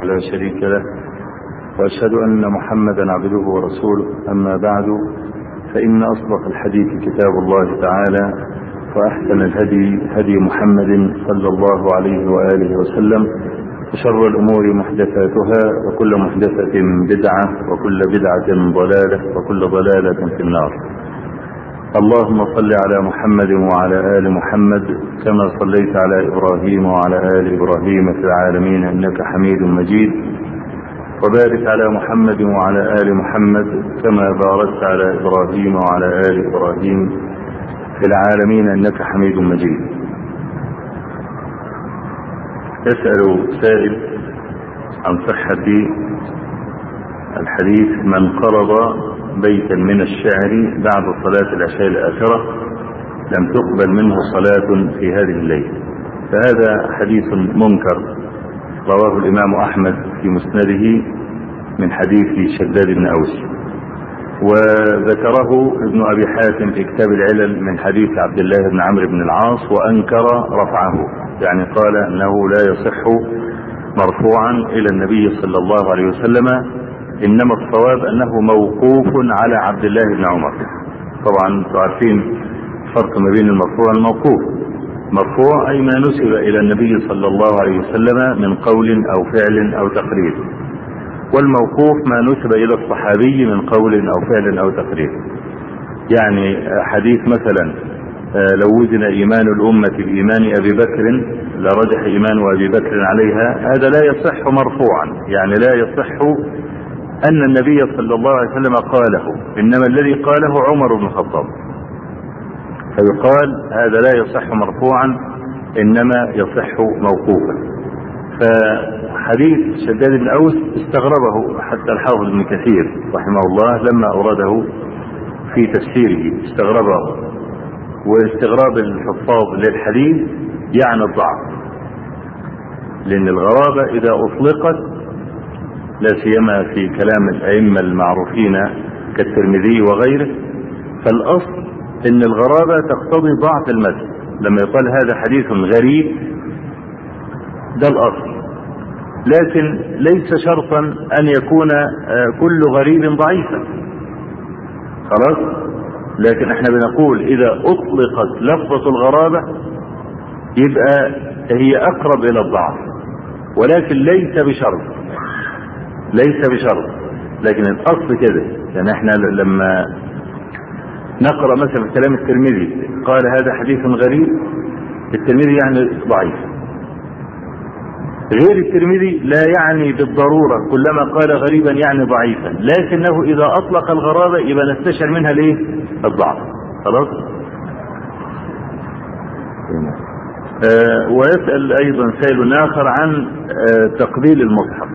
لا شريك له، وأشهد أن محمدا عبده ورسوله. أما بعد، فإن أصدق الحديث كتاب الله تعالى، وأحسن الهدي هدي محمد صلى الله عليه وآله وسلم، وشر الأمور محدثاتها، وكل محدثة بدعة، وكل بدعة ضلالة، وكل ضلالة في النار. اللهم صل على محمد وعلى آل محمد كما صليت على إبراهيم وعلى آل إبراهيم في العالمين إنك حميد مجيد، وبارك على محمد وعلى آل محمد كما باركت على إبراهيم وعلى آل إبراهيم في العالمين إنك حميد مجيد. يسأل سائل عن صحة الحديث: من قرض بيتا من الشعر بعد صلاة العشاء الآخرة لم تقبل منه صلاة في هذه الليلة. فهذا حديث منكر رواه الإمام أحمد في مسنده من حديث شداد بن أوس، وذكره ابن أبي حاتم في كتاب العلل من حديث عبد الله بن عمرو بن العاص، وأنكر رفعه، يعني قال أنه لا يصح مرفوعا إلى النبي صلى الله عليه وسلم، إنما الصواب أنه موقوف على عبد الله بن عمر. طبعا تعرفين الفرق ما بين المرفوع والموقوف. مرفوع أي ما نسب إلى النبي صلى الله عليه وسلم من قول أو فعل أو تقرير، والموقوف ما نسب إلى الصحابي من قول أو فعل أو تقرير. يعني حديث مثلا لو وزن إيمان الأمة بإيمان أبي بكر لرجح إيمان أبي بكر عليها، هذا لا يصح مرفوعا، يعني لا يصح أن النبي صلى الله عليه وسلم قاله، إنما الذي قاله عمر بن الخطاب، فيقال هذا لا يصح مرفوعا إنما يصح موقوفا. فحديث شداد بن أوس استغربه حتى الحافظ ابن كثير رحمه الله لما أورده في تفسيره، استغربه، واستغراب الحفاظ للحديث يعني الضعف، لأن الغرابة إذا أطلقت لا سيما في كلام الأئمة المعروفين كالترمذي وغيره، فالأصل إن الغرابة تقتضي ضعف المتن. لما يقال هذا حديث غريب ده الأصل، لكن ليس شرطا أن يكون كل غريب ضعيفا، خلاص. لكن احنا بنقول إذا أطلقت لفظة الغرابة يبقى هي أقرب إلى الضعف، ولكن ليس بشرط. لكن الأصل كده، يعني احنا لما نقرأ مثلا كلام الترمذي قال هذا حديث غريب، الترمذي يعني ضعيف. غير الترمذي لا يعني بالضرورة كلما قال غريبا يعني ضعيفا، لكنه إذا أطلق الغرابة يبقى نستشعر منها ليه؟ الضعف. خلاص. ويسأل أيضا سائل آخر عن تقبيل المصحف.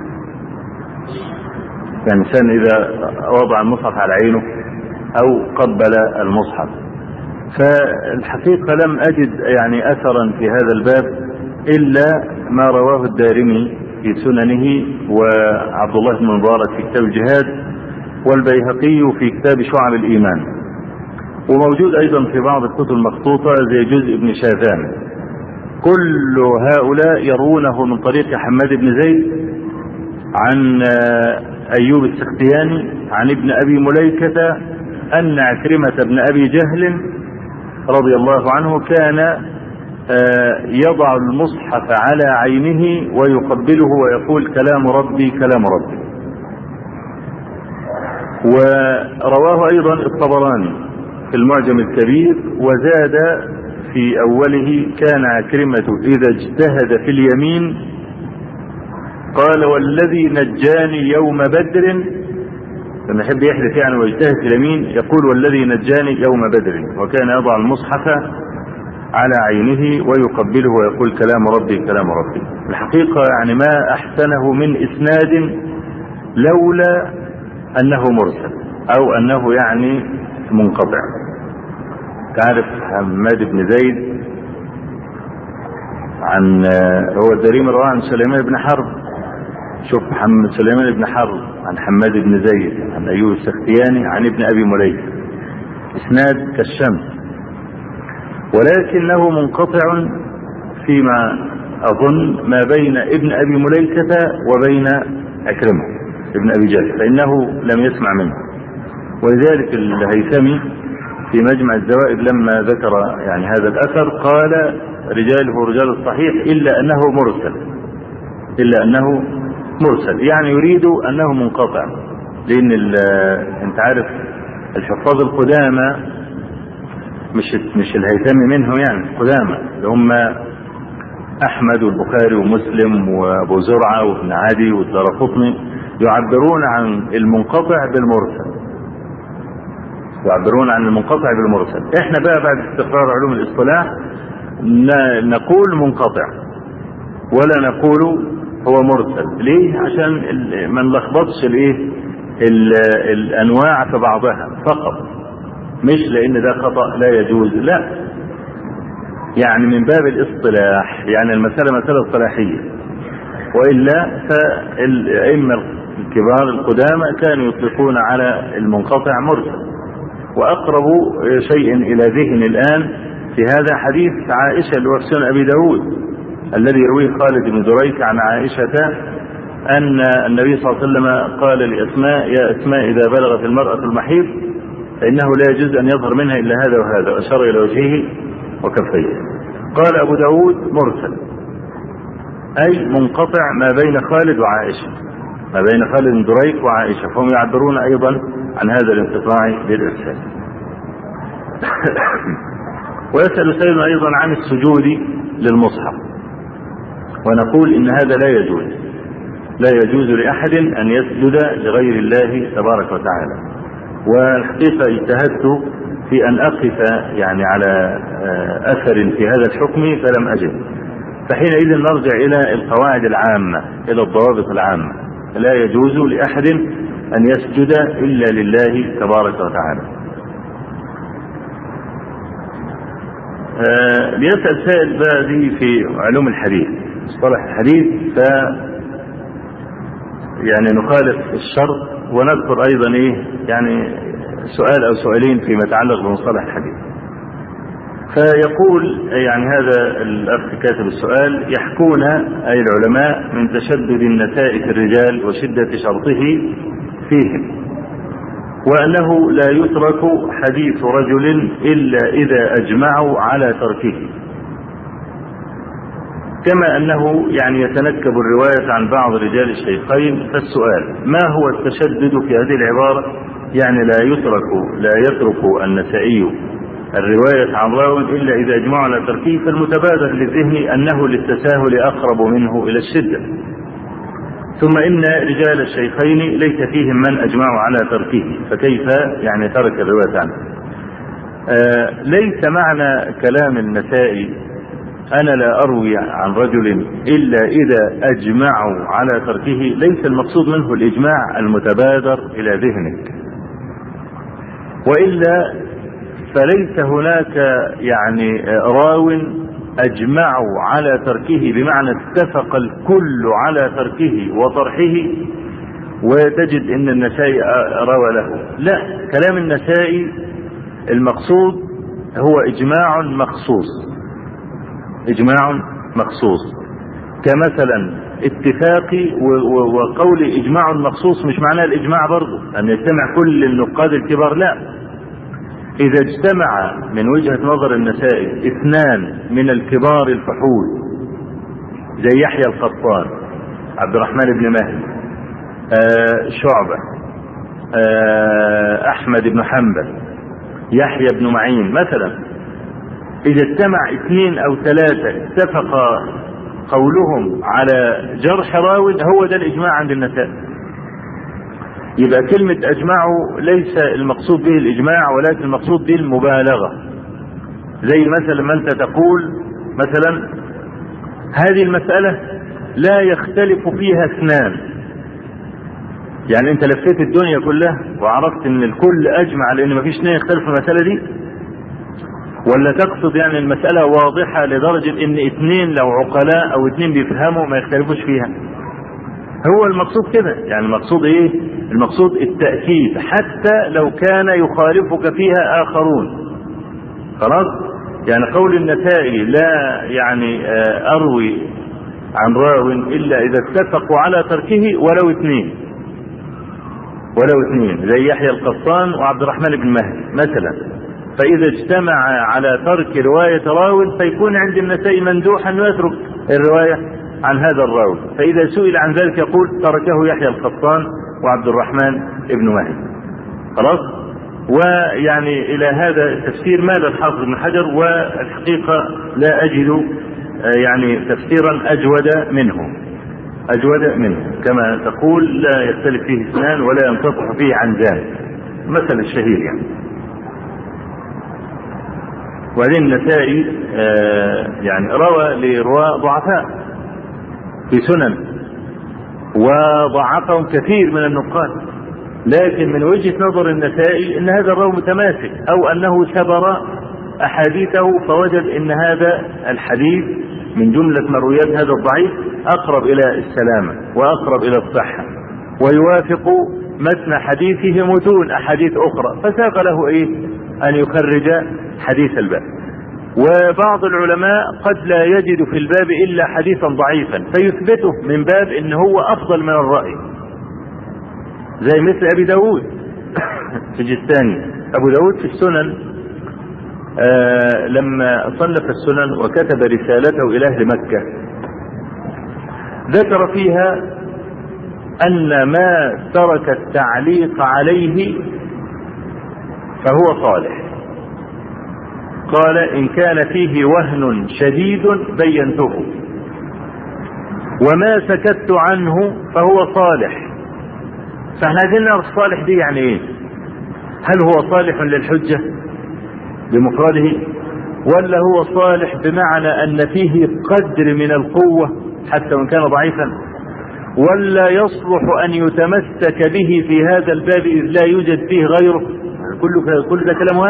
يعني الإنسان إذا وضع المصحف على عينه أو قبل المصحف، فالحقيقة لم أجد يعني أثرا في هذا الباب إلا ما رواه الدارمي في سننه، وعبد الله بن مبارك في كتاب الجهاد، والبيهقي في كتاب شعب الإيمان، وموجود أيضا في بعض الكتب المخطوطة زي جزء ابن شاذان. كل هؤلاء يروونه من طريق حماد بن زيد عن أيوب السختياني عن ابن أبي مليكة أن عكرمة بن أبي جهل رضي الله عنه كان يضع المصحف على عينه ويقبله ويقول كلام ربي كلام ربي. ورواه أيضا الطبراني في المعجم الكبير، وزاد في أوله كان عكرمة إذا اجتهد في اليمين قال والذي نجاني يوم بدر، لما يحب يحدث يعني ويجتهد في اليمين يقول والذي نجاني يوم بدر، وكان يضع المصحف على عينه ويقبله ويقول كلام ربي كلام ربي. الحقيقة يعني ما أحسنه من إسناد لولا أنه مرسل أو أنه يعني منقطع. تعرف حماد بن زيد عن هو الدارمي رواه عن سليمان بن حرب. شوف محمد سليمان بن حرب عن حماد بن زيد عن أيوب السختياني عن ابن أبي مليكة، إسناد كالشمس، ولكنه منقطع فيما أظن ما بين ابن أبي مليكة وبين عكرمة ابن أبي جهل، فإنه لم يسمع منه. ولذلك الهيثمي في مجمع الزوائد لما ذكر يعني هذا الأثر قال رجاله رجال الصحيح إلا أنه مرسل، يعني يريد أنه منقطع، لأن أنت عارف الحفاظ القدامى مش الهيثمي منهم، يعني القدامى اللي هم أحمد والبخاري ومسلم وأبو زرعة وابن عدي والدارقطني يعبرون عن المنقطع بالمرسل. احنا بقى بعد استقرار علوم الاصطلاح نقول منقطع ولا نقول هو مرسل. ليه؟ عشان ما نلخبطش الانواع في بعضها فقط، مش لان ده خطأ لا يجوز، لا، يعني من باب الاصطلاح، يعني المسألة مسألة اصطلاحية. وإلا فالأئمة الكبار القدامى كانوا يطلقون على المنقطع مرسل. وأقرب شيء إلى ذهن الآن في هذا حديث عائشة اللي هو في سنن أبي داود الذي يرويه خالد بن دريك عن عائشة أن النبي صلى الله عليه وسلم قال لأسماء: يا أسماء إذا بلغت المرأة المحيض فإنه لا يجوز أن يظهر منها إلا هذا وهذا، وأشار إلى وجهه وكفيه. قال أبو داود: مرسل، أي منقطع ما بين خالد بن دريك وعائشة، فهم يعبرون أيضا عن هذا الانقطاع بالإرسال. ويسأل سائل أيضا عن السجود للمصحف، ونقول إن هذا لا يجوز لأحد أن يسجد لغير الله تبارك وتعالى. والحقيقة اجتهدت في أن أقف يعني على أثر في هذا الحكم فلم أجد، فحينئذ نرجع إلى القواعد العامة، إلى الضوابط العامة. لا يجوز لأحد أن يسجد إلا لله تبارك وتعالى. ليسأل سائل بقى في علوم الحديث، مصطلح الحديث، يعني نخالف الشرط ونذكر أيضا يعني سؤال أو سؤالين فيما يتعلق بمصطلح الحديث. فيقول يعني هذا الأخ كاتب السؤال: يحكون أي العلماء من تشدد النساء في الرجال وشدة شرطه فيهم، وأنه لا يترك حديث رجل إلا إذا أجمعوا على تركه، كما أنه يعني يتنكب الرواية عن بعض رجال الشيخين. فالسؤال: ما هو التشدد في هذه العبارة؟ يعني لا يترك النسائي الرواية عن راو إلا إذا أجمعوا على تركه، فالمتبادر للذهن أنه للتساهل أقرب منه إلى الشدة. ثم إن رجال الشيخين ليس فيهم من أجمعوا على تركه، فكيف يعني ترك الرواية عنه؟ ليس معنى كلام النسائي أنا لا أروي عن رجل إلا إذا أجمعوا على تركه، ليس المقصود منه الإجماع المتبادر إلى ذهنك، وإلا فليس هناك يعني راو أجمعوا على تركه بمعنى اتفق الكل على تركه وطرحه وتجد أن النسائي روى له. لا، كلام النسائي المقصود هو إجماع مخصوص، كمثلا اتفاقي وقول إجماع مخصوص مش معناه الإجماع برضو أن يجتمع كل النقاد الكبار، لا. إذا اجتمع من وجهة نظر النسائي اثنان من الكبار الفحول زي يحيى القطان، عبد الرحمن بن مهدي، شعبة، أحمد بن حنبل، يحيى بن معين مثلا، إذا اجتمع اثنين أو ثلاثة اتفق قولهم على جرح راو، هو ده الإجماع عند النسائي. يبقى كلمة أجمعوا ليس المقصود به الإجماع، ولكن المقصود به المبالغة. زي مثلا ما أنت تقول مثلا هذه المسألة لا يختلف فيها اثنان، يعني أنت لفيت الدنيا كلها وعرفت أن الكل أجمع لأن ما فيش اثنين يختلفوا في المسألة دي، ولا تقصد يعني المسألة واضحة لدرجة أن اثنين لو عقلاء أو اثنين بيفهموا ما يختلفوش فيها؟ هو المقصود كده، يعني المقصود ايه؟ المقصود التأكيد حتى لو كان يخالفك فيها آخرون. خلاص؟ يعني قول النسائي لا يعني أروي عن راو إلا إذا اتفقوا على تركه ولو اثنين زي يحيى القطان وعبد الرحمن بن مهدي مثلا، فإذا اجتمع على ترك رواية راو فيكون عند النسائي مندوحا أنه يترك الرواية عن هذا الراوي، فإذا سئل عن ذلك يقول تركه يحيى القطان وعبد الرحمن بن مهدي. خلاص. ويعني إلى هذا التفسير مال الحافظ بن حجر، والحقيقة لا أجد يعني تفسيرا أجود منه كما تقول لا يختلف فيه اثنان ولا ينقطع فيه عن ذلك، مثل الشهير يعني. وبعدين النسائي يعني روى لرواة ضعفاء في سنن وضعفهم كثير من النقاد، لكن من وجهة نظر النسائي ان هذا الراوي متماسك او انه سبر احاديثه، فوجد ان هذا الحديث من جملة مرويات هذا الضعيف اقرب الى السلامة واقرب الى الصحة، ويوافق متن حديثه متون احاديث اخرى، فساق له ان يخرج حديث الباب. وبعض العلماء قد لا يجد في الباب الا حديثا ضعيفا فيثبته من باب ان هو افضل من الرأي، زي مثل ابي داود سجستاني. ابو داود في السنن لما صنف السنن وكتب رسالته الى اهل مكة ذكر فيها ان ما ترك التعليق عليه فهو صالح. قال إن كان فيه وهن شديد بينته، وما سكت عنه فهو صالح. فاحنا عايزين نعرف صالح دي يعني ايه؟ هل هو صالح للحجة بمفرده، ولا هو صالح بمعنى أن فيه قدر من القوة حتى وإن كان ضعيفا، ولا يصلح أن يتمسك به في هذا الباب إذ لا يوجد فيه غيره؟ كل ده كلام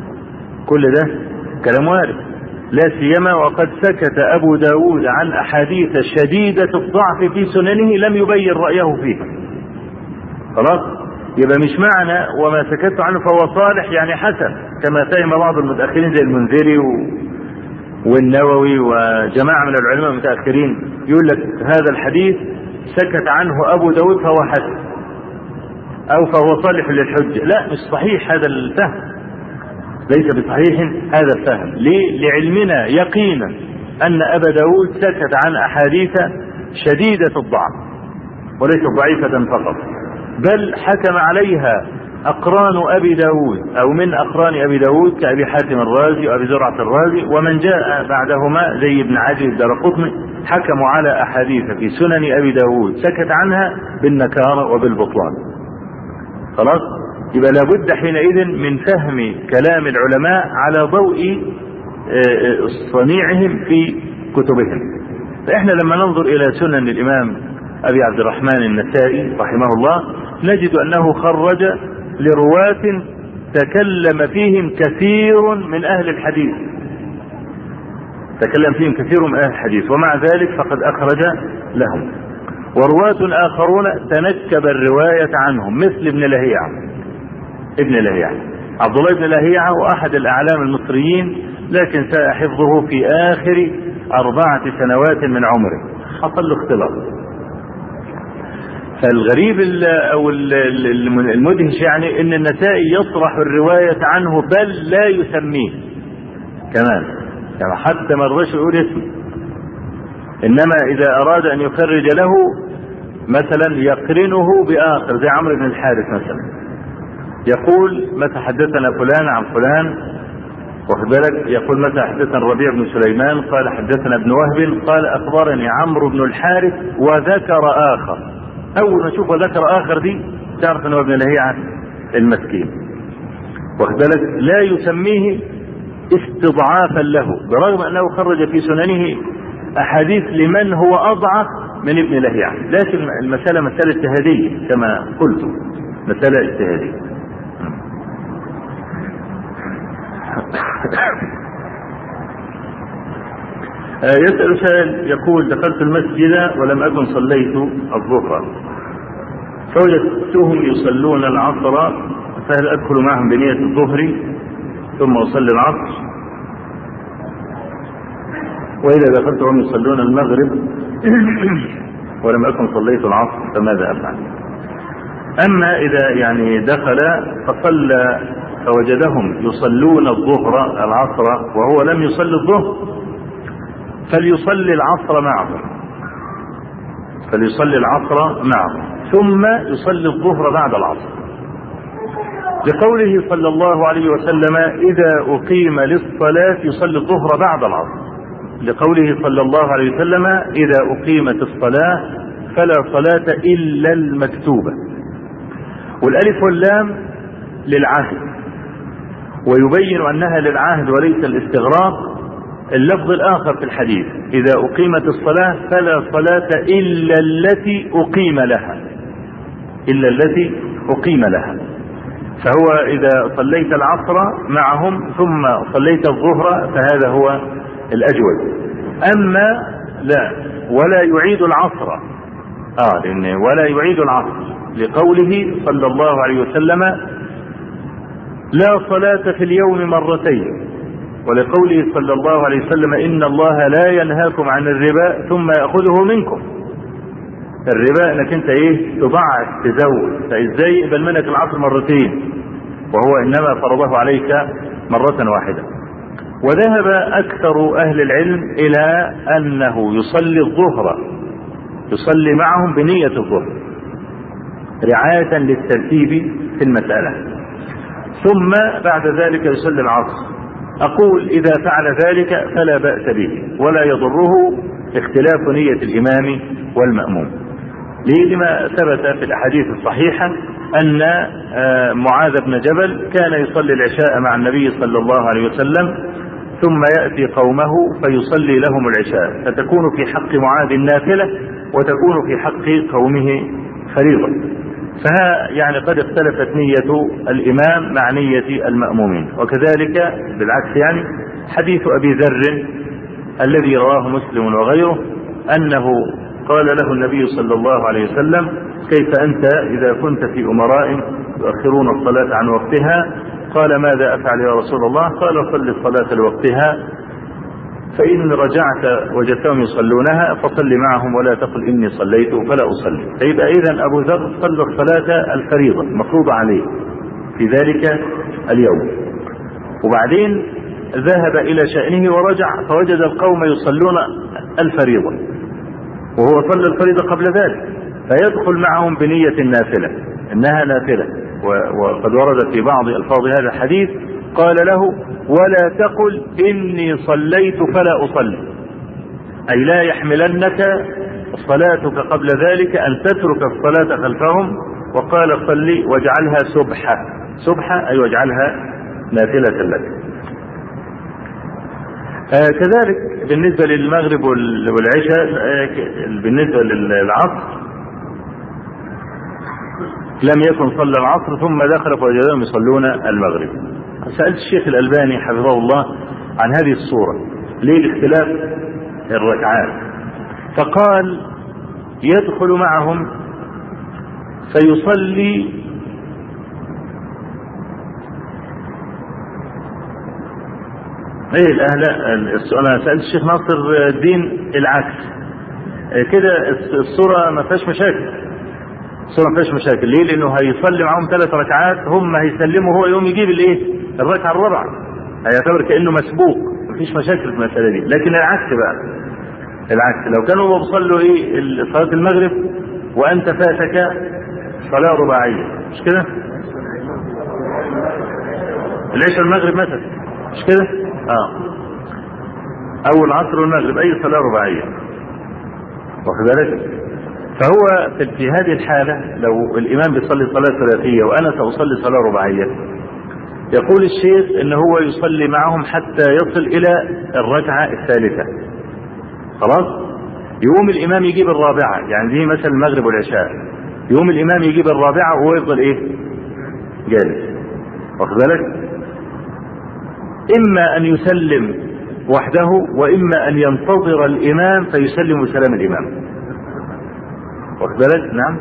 وارد، لا سيما وقد سكت أبو داود عن أحاديث شديدة الضعف في سننه لم يبين رأيه فيها. خلاص. يبقى مش معنى وما سكت عنه فهو صالح يعني حسن، كما فهم بعض المتأخرين زي المنذري والنووي وجماعة من العلماء المتأخرين، يقول لك هذا الحديث سكت عنه أبو داود فهو حسن أو فهو صالح للحجة. لا، مش صحيح هذا الفهم، ليس بصحيح هذا الفهم. ليه؟ لعلمنا يقينا أن أبا داود سكت عن أحاديث شديدة الضعف وليس ضعيفة فقط، بل حكم عليها أقران أبي داود أو من أقران أبي داود كأبي حاتم الرازي وأبي زرعة الرازي ومن جاء بعدهما زي ابن عدي الدارقطني، حكموا على أحاديث في سنن أبي داود سكت عنها بالنكارة وبالبطلان. خلاص. يبقى لابد حينئذ من فهم كلام العلماء على ضوء صنيعهم في كتبهم. فإحنا لما ننظر إلى سنن الإمام أبي عبد الرحمن النسائي رحمه الله نجد أنه خرج لرواة تكلم فيهم كثير من أهل الحديث، ومع ذلك فقد أخرج لهم. ورواة آخرون تنكب الرواية عنهم مثل ابن لهيعة. عبد الله بن لهيعة وأحد الأعلام المصريين، لكن ساء حفظه في آخر 4 سنوات من عمره، حصل له اختلاط. فالغريب أو المدهش يعني أن النسائي يطرح الرواية عنه بل لا يسميه كمان، يعني حتى ما رضاش يقول اسمه، إنما إذا أراد أن يخرج له مثلا يقرنه بآخر زي عمرو بن الحارث مثلا، يقول متى حدثنا فلان عن فلان، واخد بالك، يقول متى حدثنا الربيع بن سليمان قال حدثنا ابن وهب قال أخبرني عمرو بن الحارث وذكر آخر. أول ما نشوف ذكر آخر دي تعرف أنه ابن لهيعة المسكين، واخد بالك، لا يسميه استضعافا له برغم أنه خرج في سننه أحاديث لمن هو أضعف من ابن لهيعة، لكن المسألة مسألة اجتهادية كما قلت، مسألة اجتهادية. يسأل سائل يقول دخلت المسجد ولم أكن صليت الظهر فوجدتهم يصلون العصر، فهل أدخل معهم بنية الظهر ثم أصلي العصر؟ وإذا دخلتهم يصلون المغرب ولم أكن صليت العصر فماذا أفعل؟ أما إذا يعني دخل فصلى فوجدهم يصلون الظهر العصر وهو لم يصلي الظهر فليصلي العصر معهم، ثم يصلي الظهر بعد العصر، لقوله صلى الله عليه وسلم إذا أقيم للصلاة يصلي الظهر بعد العصر، لقوله صلى الله عليه وسلم إذا أقيمت الصلاة فلا صلاة إلا المكتوبة. والألف واللام للعهد، ويبين أنها للعهد وليس الاستغراق اللفظ الآخر في الحديث إذا أقيمت الصلاة فلا صلاة إلا التي أقيم لها، فهو إذا صليت العصر معهم ثم صليت الظهر فهذا هو الأجود. أما لا ولا يعيد العصر ولا يعيد العصر لقوله صلى الله عليه وسلم لا صلاة في اليوم مرتين، ولقوله صلى الله عليه وسلم إن الله لا ينهاكم عن الربا ثم يأخذه منكم. الربا انك انت تضعف تزود، فازاي يقبل منك العصر مرتين وهو انما فرضه عليك مرة واحدة. وذهب اكثر اهل العلم الى انه يصلي الظهر، يصلي معهم بنية الظهر رعاية للترتيب في المسألة، ثم بعد ذلك يصلي العصر. اقول اذا فعل ذلك فلا بأس به ولا يضره اختلاف نية الامام والمأموم، لما ثبت في الاحاديث الصحيحة ان معاذ بن جبل كان يصلي العشاء مع النبي صلى الله عليه وسلم ثم يأتي قومه فيصلي لهم العشاء، فتكون في حق معاذ نافلة وتكون في حق قومه فريضة. فها يعني قد اختلفت نية الامام مع نية المأمومين. وكذلك بالعكس يعني حديث ابي ذر الذي رواه مسلم وغيره انه قال له النبي صلى الله عليه وسلم كيف أنت إذا كنت في أمراء يؤخرون الصلاة عن وقتها؟ قال ماذا أفعل يا رسول الله؟ قال صل الصلاة لوقتها، فإن رجعت وجدتهم يصلونها فصل معهم ولا تقل إني صليت فلا أصلي. فيبقى إذن أبو ذر صلى الصلاة الفريضة المفروضة عليه في ذلك اليوم، وبعدين ذهب إلى شأنه ورجع فوجد القوم يصلون الفريضة وهو صلى الفريضة قبل ذلك، فيدخل معهم بنية النافلة إنها نافلة. وقد ورد في بعض ألفاظ هذا الحديث قال له ولا تقل إني صليت فلا أصلي، أي لا يحملنك صلاتك قبل ذلك أن تترك الصلاة خلفهم، وقال صلي واجعلها سبحة أي واجعلها نافلة لك. كذلك بالنسبة للمغرب والعشاء، بالنسبة للعصر لم يكن صلى العصر ثم دخل فوجدهم يصلون المغرب. سألت الشيخ الألباني حفظه الله عن هذه الصورة ليه الاختلاف الركعات، فقال يدخل معهم فيصلي انا سألت الشيخ ناصر الدين العكس كده، الصورة ما فيهاش مشاكل، ليه؟ لانه هيصلي معهم 3 ركعات هم هيسلموا، هو يوم يجيب الركعة الرابعة هيعتبر كأنه مسبوق، مفيش مشاكل في المسألة دي. لكن العكس لو كانوا بيصلوا صلاة المغرب وانت فاتك صلاة رباعية، مش كده؟ العشاء المغرب مثلا، مش كده؟ او العصر والمغرب اي صلاة رباعية، واخد بالك؟ فهو في هذه الحالة لو الامام بيصلي صلاة ثلاثية وانا سأصلي صلاة رباعية، يقول الشيخ ان هو يصلي معهم حتى يصل الى الركعة الثالثة، خلاص يقوم الامام يجيب الرابعة، يعني دي مثلا المغرب والعشاء، يقوم الامام يجيب الرابعة وهو يفضل جالس، واخد بالك؟ اما ان يسلم وحده واما ان ينتظر الامام فيسلم سلام الامام، واخد بالك؟ نعم.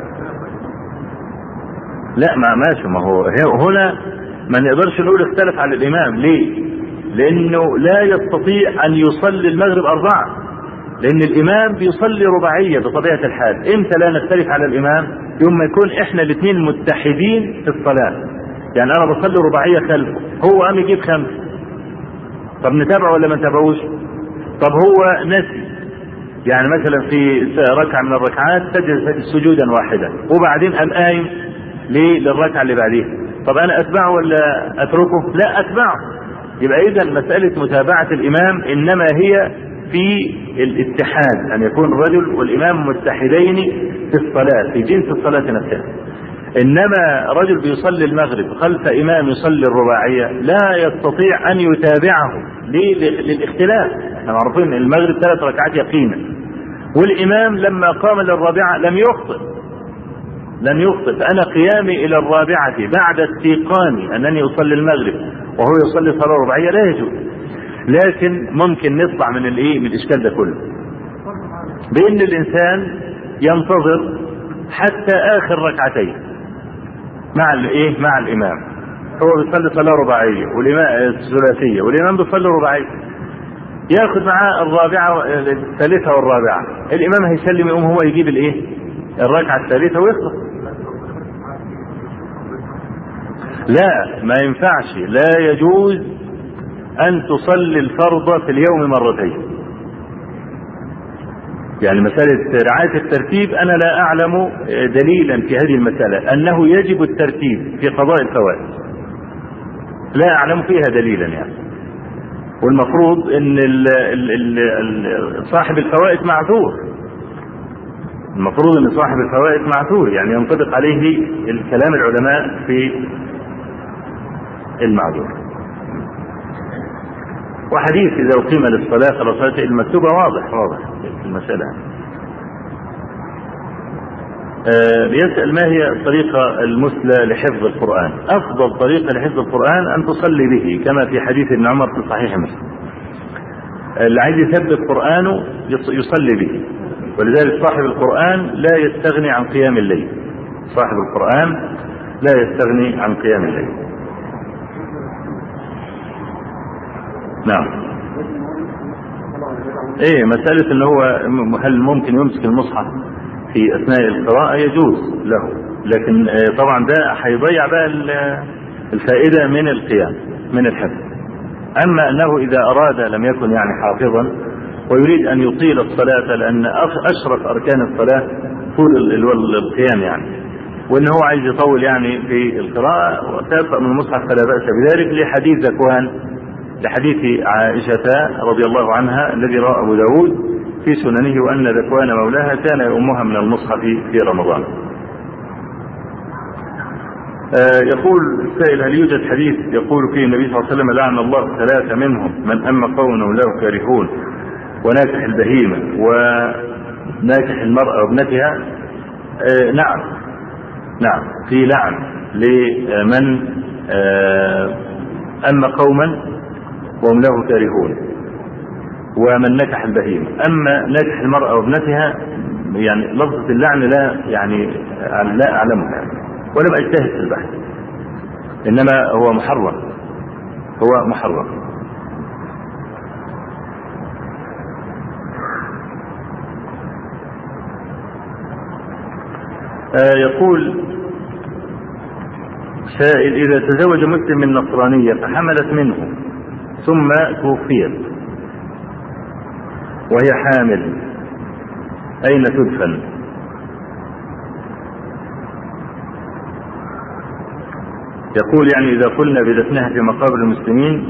لا ماشي، ما هو هنا ما نقدرش نقول اختلف على الامام، ليه؟ لانه لا يستطيع ان يصلي المغرب 4، لأن الإمام بيصلي رباعية بطبيعة الحال. إمتى لا نختلف على الإمام؟ يوم ما يكون إحنا الاثنين متحدين في الصلاة. يعني أنا بصلي رباعية خلفه، هو قام يجيب 5، طب نتابعه ولا ما نتابعوش؟ طب هو نسي، يعني مثلا في ركعة من الركعات سجد سجودا واحدا وبعدين قام قايم للركعة اللي بعديها، طب أنا أتبعه ولا أتركه؟ لا، أتبعه. يبقى إذن مسألة متابعة الإمام إنما هي في الاتحاد، أن يكون الرجل والإمام متحدين في الصلاة، في جنس الصلاة نفسها. إنما رجل بيصلي المغرب خلف إمام يصلي الرباعية لا يستطيع أن يتابعه للاختلاف. احنا معروفين أن المغرب 3 ركعات يقينا، والإمام لما قام للرابعة لم يخطئ. فأنا قيامي إلى الرابعة بعد استيقاني أنني أصلي المغرب وهو يصلي صلاة رباعية لا يجوز. لكن ممكن نطلع من الإشكال ده كله بأن الإنسان ينتظر حتى آخر ركعتين مع الإمام. هو بيصلي صلاة رباعية والإمام الثلاثية والإمام بيصلي رباعية، ياخذ معاه الرابعة الثالثة والرابعة، الإمام هيسلم يقوم هو يجيب الركعة الثالثة ويخلص. لا، ما ينفعش، لا يجوز أن تصلي الفرض في اليوم مرتين. يعني مسألة رعاية الترتيب أنا لا أعلم دليلا في هذه المسألة أنه يجب الترتيب في قضاء الفوائد، لا أعلم فيها دليلا يعني. والمفروض أن صاحب الفوائد معذور، المفروض أن صاحب الفوائد معذور، يعني ينطبق عليه الكلام العلماء في المعذور. وحديث إذا أقيم للصلاة فلا صلاة المكتوبة واضح في المسألة. يسأل ما هي الطريقة المثلى لحفظ القرآن؟ أفضل طريقة لحفظ القرآن أن تصلي به كما في حديث ابن عمر في صحيح مسلم. اللي عايز يثبت قرآنه يصلي به، ولذلك صاحب القرآن لا يستغني عن قيام الليل. صاحب القرآن لا يستغني عن قيام الليل. نعم. مسألة ان هو هل ممكن يمسك المصحف في اثناء القراءة؟ يجوز له، لكن طبعا ده هيضيع بقى الفائدة من القيام من الحفظ. اما انه اذا اراد لم يكن يعني حافظا ويريد ان يطيل الصلاة، لان اشرف اركان الصلاة طول القيام يعني، وان هو عايز يطول يعني في القراءة وتقرأ من المصحف فلا بأس بذلك، لحديث ذكوان، لحديث عائشة رضي الله عنها الذي رواه أبو داود في سننه، وأن ذكوان مولاها كان يؤمها من المصحف في رمضان. يقول السائل: هل يوجد حديث يقول فيه النبي صلى الله عليه وسلم لعن الله 3 منهم من أما قوم له كارهون وناكح البهيمة وناكح المرأة وابنتها؟ نعم في لعن لمن أما قوما وهم له كارهون ومن نكح البهيمة. أما نكح المرأة وابنتها يعني لفظة اللعن لا أعلمها ولم أجتهد في البحث، إنما هو محرم. يقول سائل: إذا تزوج مسلم من نصرانية فحملت منه ثم توفيت وهي حامل، أين تدفن؟ يقول يعني إذا قلنا بدفنها في مقابر المسلمين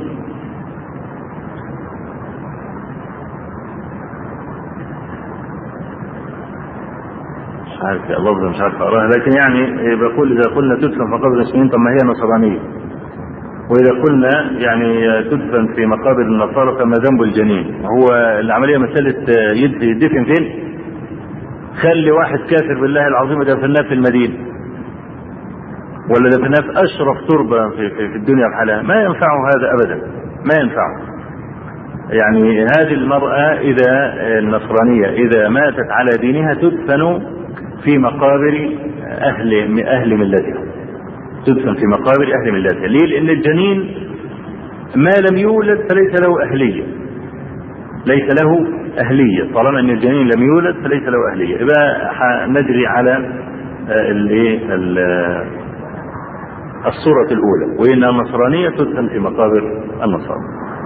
مش عارف أقراها، لكن يعني بقول إذا قلنا تدفن في مقابر المسلمين طب ما هي نصرانية، وإذا قلنا يعني تدفن في مقابر النصارى فما ذنب الجنين؟ هو العملية مسألة يدفن فين؟ خلي واحد كافر بالله العظيم دفناه في المدينة ولا دفناه في أشرف تربة في الدنيا بحالها، ما ينفعه هذا أبدا، ما ينفعه. يعني هذه المرأة إذا النصرانية إذا ماتت على دينها تدفن في مقابر أهل ملتها، تدفن في مقابر أهل ملتها. ليه؟ لأن الجنين ما لم يولد فليس له أهلية، ليس له أهلية. طالما أن الجنين لم يولد فليس له أهلية، يبقى نجري على الصورة الأولى، وإن النصرانية تدفن في مقابر النصارى.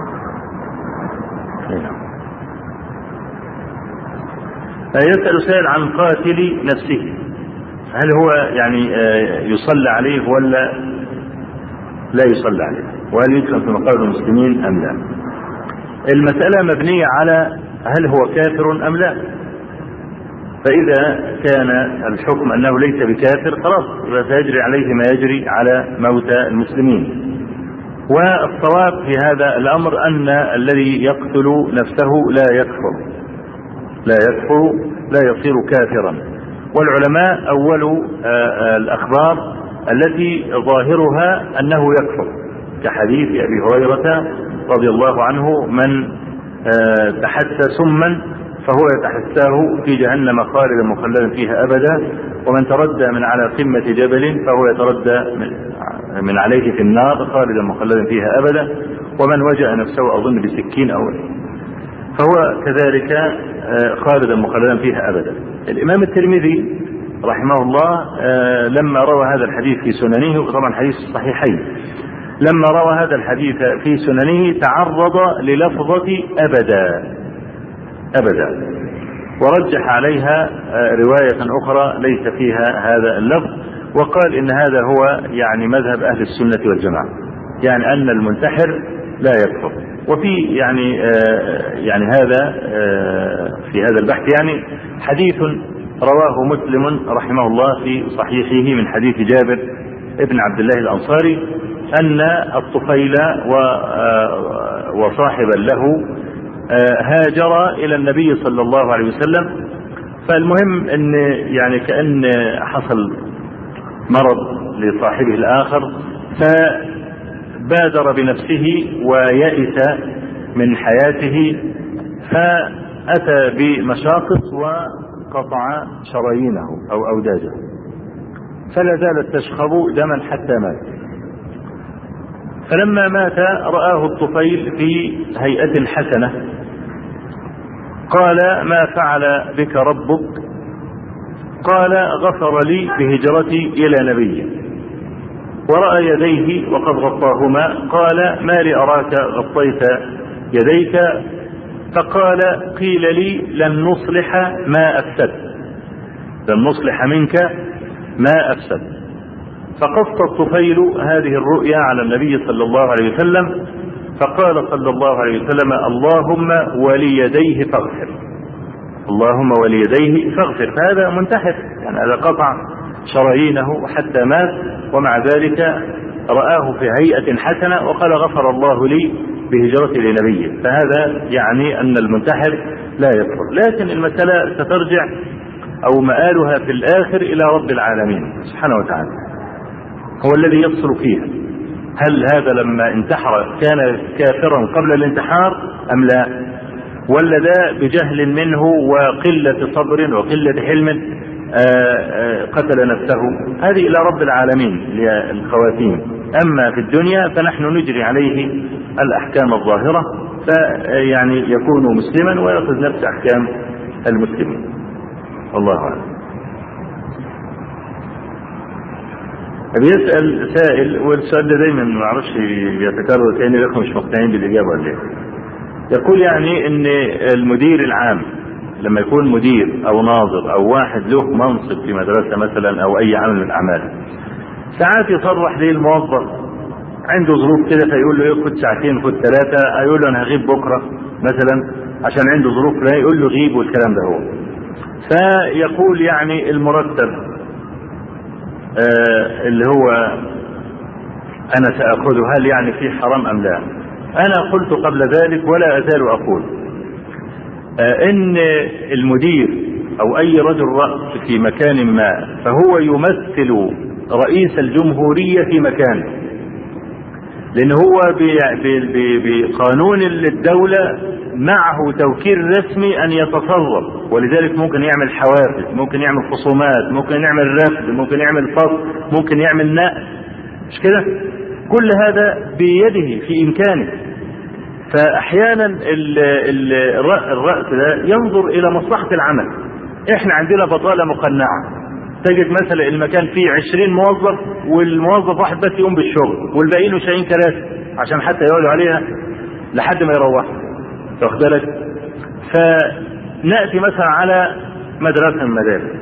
يسأل سائل عن قاتل نفسه، هل هو يعني يصلى عليه ولا لا يصلى عليه، وهل يدفن في مقابر المسلمين أم لا؟ المسألة مبنية على هل هو كافر أم لا. فإذا كان الحكم أنه ليس بكافر خلاص سيجري عليه ما يجري على موتى المسلمين. والصواب في هذا الأمر أن الذي يقتل نفسه لا يكفر لا يصير كافرا. والعلماء أولوا الأخبار التي ظاهرها أنه يكفر، كحديث أبي هريرة رضي الله عنه: من تحسى سما فهو يتحساه في جهنم خالدا مخلدا فيها أبدا، ومن تردى من على قمة جبل فهو يتردى من عليه في النار خالدا مخلدا فيها أبدا، ومن وجأ نفسه أظن بسكين أو فهو كذلك خالدا مخلدا فيها أبدا. الإمام الترمذي رحمه الله لما روى هذا الحديث في سننه، وطبعا حديث صحيحين، لما روى هذا الحديث في سننه تعرض للفظة أبدا ورجح عليها رواية أخرى ليس فيها هذا اللفظ، وقال إن هذا هو يعني مذهب أهل السنة والجماعة، يعني أن المنتحر لا يكفر. وفي يعني هذا في هذا البحث يعني حديث رواه مسلم رحمه الله في صحيحه من حديث جابر ابن عبد الله الأنصاري أن الطفيل وصاحبا له هاجر إلى النبي صلى الله عليه وسلم. فالمهم أن يعني كأن حصل مرض لصاحبه الآخر، فبادر بنفسه ويئس من حياته، فأتى بمشاقص وقطع شرايينه أو أوداجه، فلا زالت تشخب دما حتى مات. فلما مات رآه الطفيل في هيئة حسنة، قال: ما فعل بك ربك؟ قال: غفر لي بهجرتي إلى نبي. ورأى يديه وقد غطاهما، قال: ما لي أراك غطيت يديك؟ فقال: قيل لي لن نصلح ما أفسد، لن نصلح منك ما أفسد. فقص الطفيل هذه الرؤيا على النبي صلى الله عليه وسلم، فقال صلى الله عليه وسلم: اللهم وليديه فاغفر، اللهم وليديه فاغفر. فهذا منتحر، يعني هذا قطع شرايينه حتى مات، ومع ذلك رآه في هيئة حسنة وقال: غفر الله لي بهجرتي لنبيه. فهذا يعني أن المنتحر لا يكفر، لكن المسألة سترجع أو مآلها في الآخر إلى رب العالمين سبحانه وتعالى، هو الذي يفصل فيها. هل هذا لما انتحر كان كافرا قبل الانتحار أم لا، ولا ده بجهل منه وقلة صبر وقلة حلم قتل نفسه؟ هذه إلى رب العالمين للخواتيم. أما في الدنيا فنحن نجري عليه الأحكام الظاهرة، فيعني يكون مسلما ويأخذ نفس أحكام المسلمين. والله أعلم. بيسأل سائل، والسؤال ده دايما ما اعرفش بيتكرر تاني، لكم مش مقتنعين بالإجابة ولا ايه؟ يقول يعني ان المدير العام لما يكون مدير او ناظر او واحد له منصب في مدرسة مثلا او اي عمل من الاعمال، ساعات يصرح ليه الموظف عنده ظروف كده، فيقول له خد ساعتين خد ثلاثة، يقول له انا هغيب بكرة مثلا عشان عنده ظروف، لا يقول له غيب والكلام ده هو. فيقول يعني المرتب اللي هو أنا سأخذه هل يعني فيه حرام أم لا؟ أنا قلت قبل ذلك ولا أزال أقول إن المدير أو أي رجل رأس في مكان ما فهو يمثل رئيس الجمهورية في مكانه، لأن هو بقانون الدولة معه توكيل رسمي أن يتصرف، ولذلك ممكن يعمل حوافز، ممكن يعمل خصومات، ممكن يعمل رفض، ممكن يعمل فصل، ممكن يعمل نقل، مش كده؟ كل هذا بيده في إمكانه. فأحيانا الرأس ده ينظر إلى مصلحة العمل. إحنا عندنا بطالة مقنعة، تجد مثلا المكان فيه 20 موظف والموظف واحد بس يقوم بالشغل والباقيين شايلين كراسي عشان حتى يقعدوا عليها لحد ما يروحوا، واخد بالك؟ فنأتي مثلا على مدرسة من المدارس،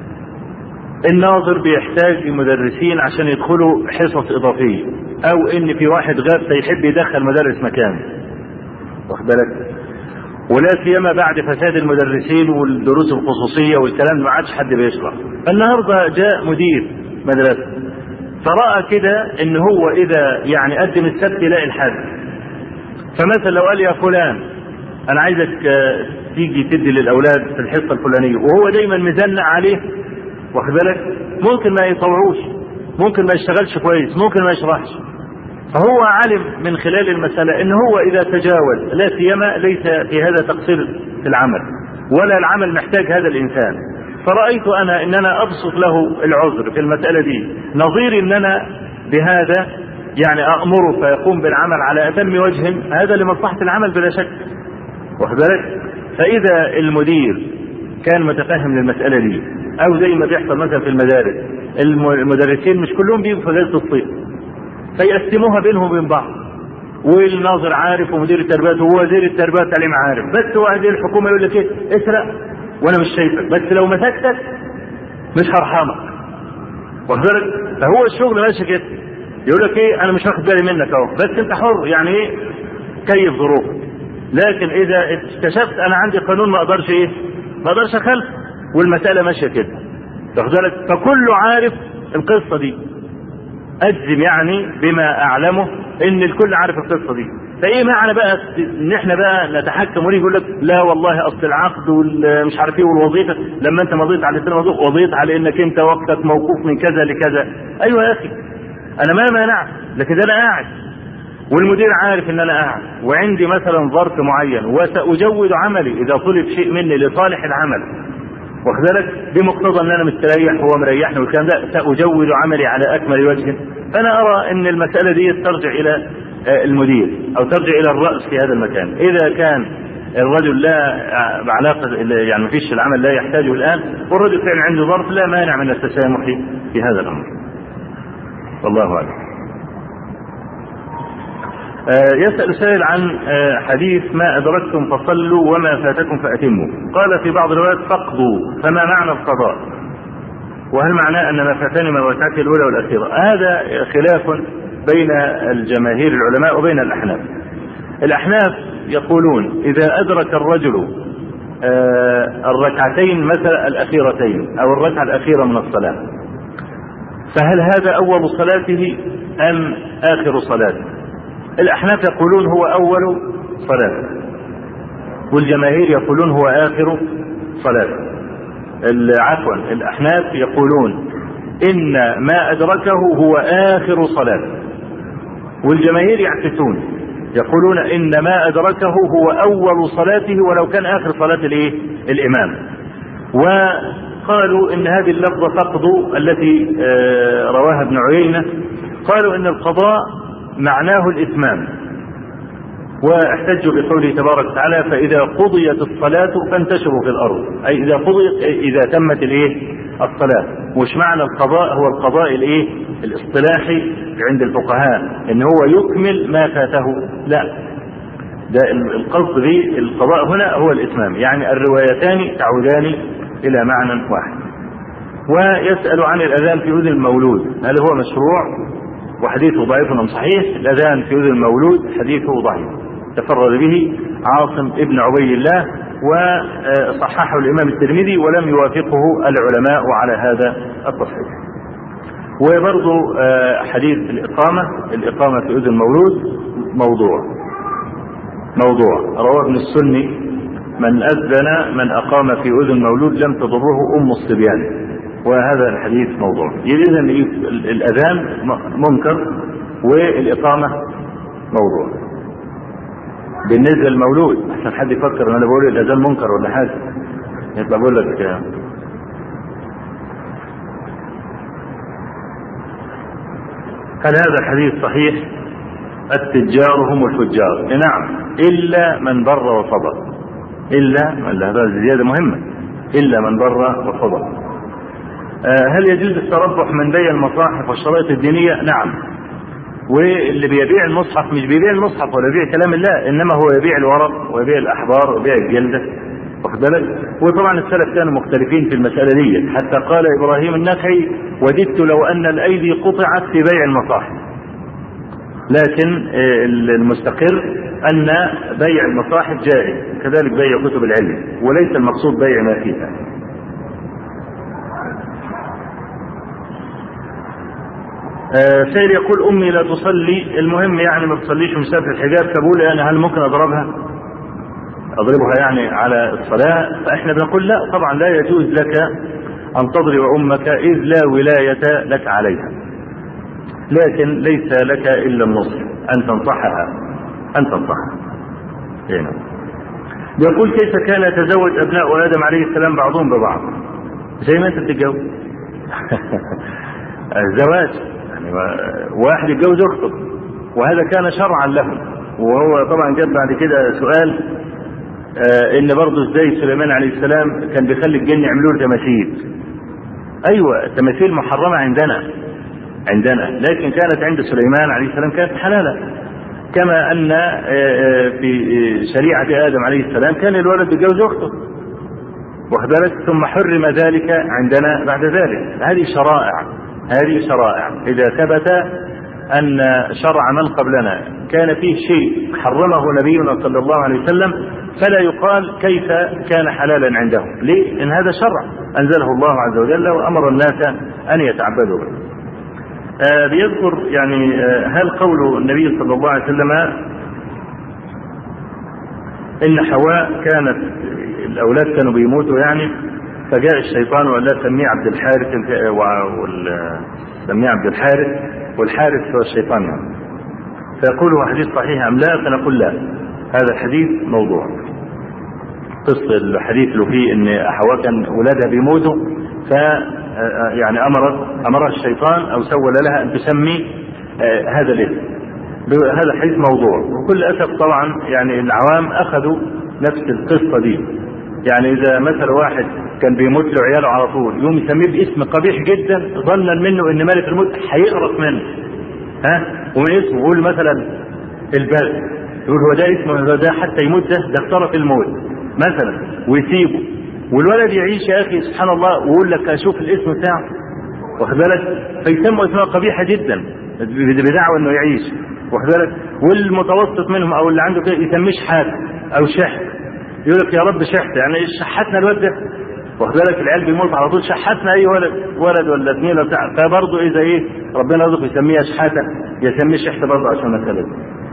الناظر بيحتاج مدرسين عشان يدخلوا حصص إضافية، أو إن في واحد غاب فيحب يدخل مدرس مكانه، واخد بالك؟ ولا سيما بعد فساد المدرسين والدروس الخصوصية والكلام ما عادش حد بيشرح. النهارده جاء مدير مدرسة فرأى كده إن هو إذا يعني قدم السبت يلاقي الحد، فمثلا لو قال يا فلان أنا عايزك تيجي تدي للأولاد في الحصة الفلانية، وهو دايما مزنق عليه، واخد بالك؟ ممكن ما يطوعوش، ممكن ما يشتغلش كويس، ممكن ما يشرحش. فهو علم من خلال المسألة ان هو اذا تجاوز، لا سيما ليس في هذا تقصير في العمل ولا العمل محتاج هذا الانسان، فرأيت انا ان انا ابسط له العذر في المسألة دي، نظير ان انا بهذا يعني امره فيقوم بالعمل على اتم وجه، هذا لمصلحة العمل بلا شك، واخد بالك؟ فاذا المدير كان متفهم للمسألة دي، او زي ما بيحصل مثلا في المدارس، المدرسين مش كلهم بيجوا في اجازة الصيف فيقسموها بينهم وبين بعض، والناظر عارف ومدير التربيه ووزير التربيه والتعليم عارف، بس هو هذه الحكومه يقول لك ايه؟ اسرق وانا مش شايفك، بس لو مسكتك مش هرحمك، واخد بالك؟ فهو الشغل ماشي كده، يقول لك ايه؟ انا مش واخد بالي منك اهو، بس انت حر، يعني ايه؟ كيف ظروفك. لكن اذا اكتشفت انا عندي قانون ما اقدرش ايه؟ ما اقدرش اخالف، والمساله ماشيه كده، واخد بالك؟ فكله عارف القصه دي، أجزم يعني بما أعلمه إن الكل عارف القصة دي. فإيه معنى بقى إن إحنا بقى نتحكم ونيجي يقول لك لا والله أصل العقد والمش عارف إيه والوظيفة، لما أنت مضيت على السنة وضيت على إنك أنت وقتك موقوف من كذا لكذا. أيوة يا أخي أنا ما مانعت، لكن أنا قاعد والمدير عارف إن أنا قاعد وعندي مثلا ظرف معين وسأجود عملي إذا طلب شيء مني لصالح العمل، واخد بالك؟ بمقتضى ان انا مستريح هو مريحني والكلام ده، ساجود عملي على اكمل وجه. فانا ارى ان المساله دي ترجع الى المدير او ترجع الى الراس في هذا المكان. اذا كان الرجل لا علاقه يعني ما فيش العمل لا يحتاجه الان والرجل فعلا عنده ظرف، لا مانع من التسامح في هذا الامر. والله اعلم. يسأل سائل عن حديث ما أدركتم فصلوا وما فاتكم فأتموا. قال في بعض الروايات فقضوا، فما معنى القضاء؟ وهل معناه أن ما فاتني من الركعات الأولى والأخيرة؟ هذا خلاف بين الجماهير العلماء وبين الأحناف. الأحناف يقولون إذا أدرك الرجل الركعتين مثلا الأخيرتين أو الركعة الأخيرة من الصلاة، فهل هذا أول صلاته أم آخر صلاته؟ الأحناف يقولون هو أول صلاة، والجماهير يقولون هو آخر صلاة. عفوا، الأحناف يقولون إن ما أدركه هو آخر صلاة، والجماهير يعكسون يقولون إن ما أدركه هو أول صلاته ولو كان آخر صلاة الإمام. وقالوا إن هذه اللفظة فقد التي رواها ابن عيينة، قالوا إن القضاء معناه الإتمام، واحتجوا بقوله تبارك وتعالى فإذا قضيت الصلاة فانتشروا في الأرض، أي إذا قضيت إذا تمت الصلاة. وش معنى القضاء؟ هو القضاء الاصطلاحي عند الفقهاء إن هو يكمل ما فاته، لا، ده القصد به القضاء هنا هو الإتمام، يعني الروايتان تعودان إلى معنى واحد. ويسأل عن الأذان في أذن المولود، هل هو مشروع؟ وحديثه ضعيف أم صحيح؟ الأذان في أذن المولود حديثه ضعيف، تفرد به عاصم ابن عبي الله وصححه الإمام الترمذي ولم يوافقه العلماء على هذا التصحيح. وبرضو حديث الإقامة في أذن المولود موضوع رواه ابن السني من أذن من أقام في أذن المولود لم تضره أم الصبيان، وهذا الحديث موضوع. إذا الأذان منكر والإقامة موضوع. بالنسبة للمولود عشان حد يفكر ان انا بقول الأذان منكر ولا حاجة، يبقى بقول لك هل هذا الحديث صحيح؟ التجار هم الفجار. نعم، إلا من بر وصدق، إلا من هذا زيادة مهمة، إلا من بر وصدق. هل يجوز التربح من بيع المصاحف والشرائط الدينية؟ نعم. واللي بيبيع المصحف مش بيبيع المصحف ولا بيبيع كلام الله، إنما هو يبيع الورق ويبيع الأحبار ويبيع الجلدة، واخد بالك؟ وطبعا السلف كانوا مختلفين في المسألة دي، حتى قال إبراهيم النخعي: وددت لو أن الأيدي قطعت في بيع المصاحف. لكن المستقر أن بيع المصاحف جائز، كذلك بيع كتب العلم، وليس المقصود بيع ما فيها. سائل يقول: أمي لا تصلي، المهم يعني ما تصليش ومسافر الحجاب، فبقول أنا هل ممكن أضربها يعني على الصلاة؟ فإحنا بنقول لا، طبعا لا يجوز لك أن تضرب أمك إذ لا ولاية لك عليها، لكن ليس لك إلا النصح، أن تنصحها. هنا يقول: كيف كان يتزوج أبناء آدم عليه السلام بعضهم ببعض زي ما أنت بتتجوز؟ الزواج يعني واحد يتجوز أخته، وهذا كان شرعا لهم. وهو طبعا جاب بعد كده سؤال إن برضه ازاي سليمان عليه السلام كان بيخلي الجن يعملوا له تماثيل. أيوة، التماثيل محرمة عندنا، لكن كانت عند سليمان عليه السلام كانت حلالة، كما أن في شريعة آدم عليه السلام كان الولد يتجوز أخته، واخد بالك؟ ثم حرم ذلك عندنا بعد ذلك. هذه شرائع إذا ثبت أن شرع من قبلنا كان فيه شيء حرمه نبينا صلى الله عليه وسلم، فلا يقال كيف كان حلالا عندهم. ليه؟ إن هذا شرع أنزله الله عز وجل وأمر الناس أن يتعبدوا به. بيذكر يعني هل قول النبي صلى الله عليه وسلم إن حواء كانت الأولاد كانوا بيموتوا يعني، فجاء الشيطان وقال لها سميه عبد الحارث، سميه عبد الحارث، والحارث هو الشيطان يعني. فيقول هو حديث صحيح أم لا؟ فنقول لا، هذا الحديث موضوع. قصة الحديث اللي فيه إن حواء كان أولادها بيموتوا، يعني أمرها الشيطان أو سول لها أن تسمي هذا الاسم. هذا حديث موضوع، وكل أسف طبعا يعني العوام أخذوا نفس القصة دي. يعني إذا مثلا واحد كان بيموت له عياله على طول يوم يسميه باسم قبيح جدا، ظنا منه إن ملك الموت هيقرف منه، ومن اسمه يقول مثلا البلد، يقول هو ده اسمه، ده حتى يموت، ده اقترف الموت مثلا، ويسيبه والولد يعيش يا أخي سبحان الله، ويقول لك أشوف الاسم بتاعه، واخد بالك؟ فيسموا اسماء قبيحة جدا بدعوى إنه يعيش، واخد بالك؟ والمتوسط منهم أو اللي عنده كده يسميه شحات أو شحت، يقول لك يا رب شحت، يعني شحتنا الولد ده، واخد بالك؟ العيال بيموت على طول، شحتنا أي ولد ولا اثنين ولا بتاع. فبرضه إذا إيه ربنا رزقه يسميها شحاتة يسميه شحت برضه عشان مثلا.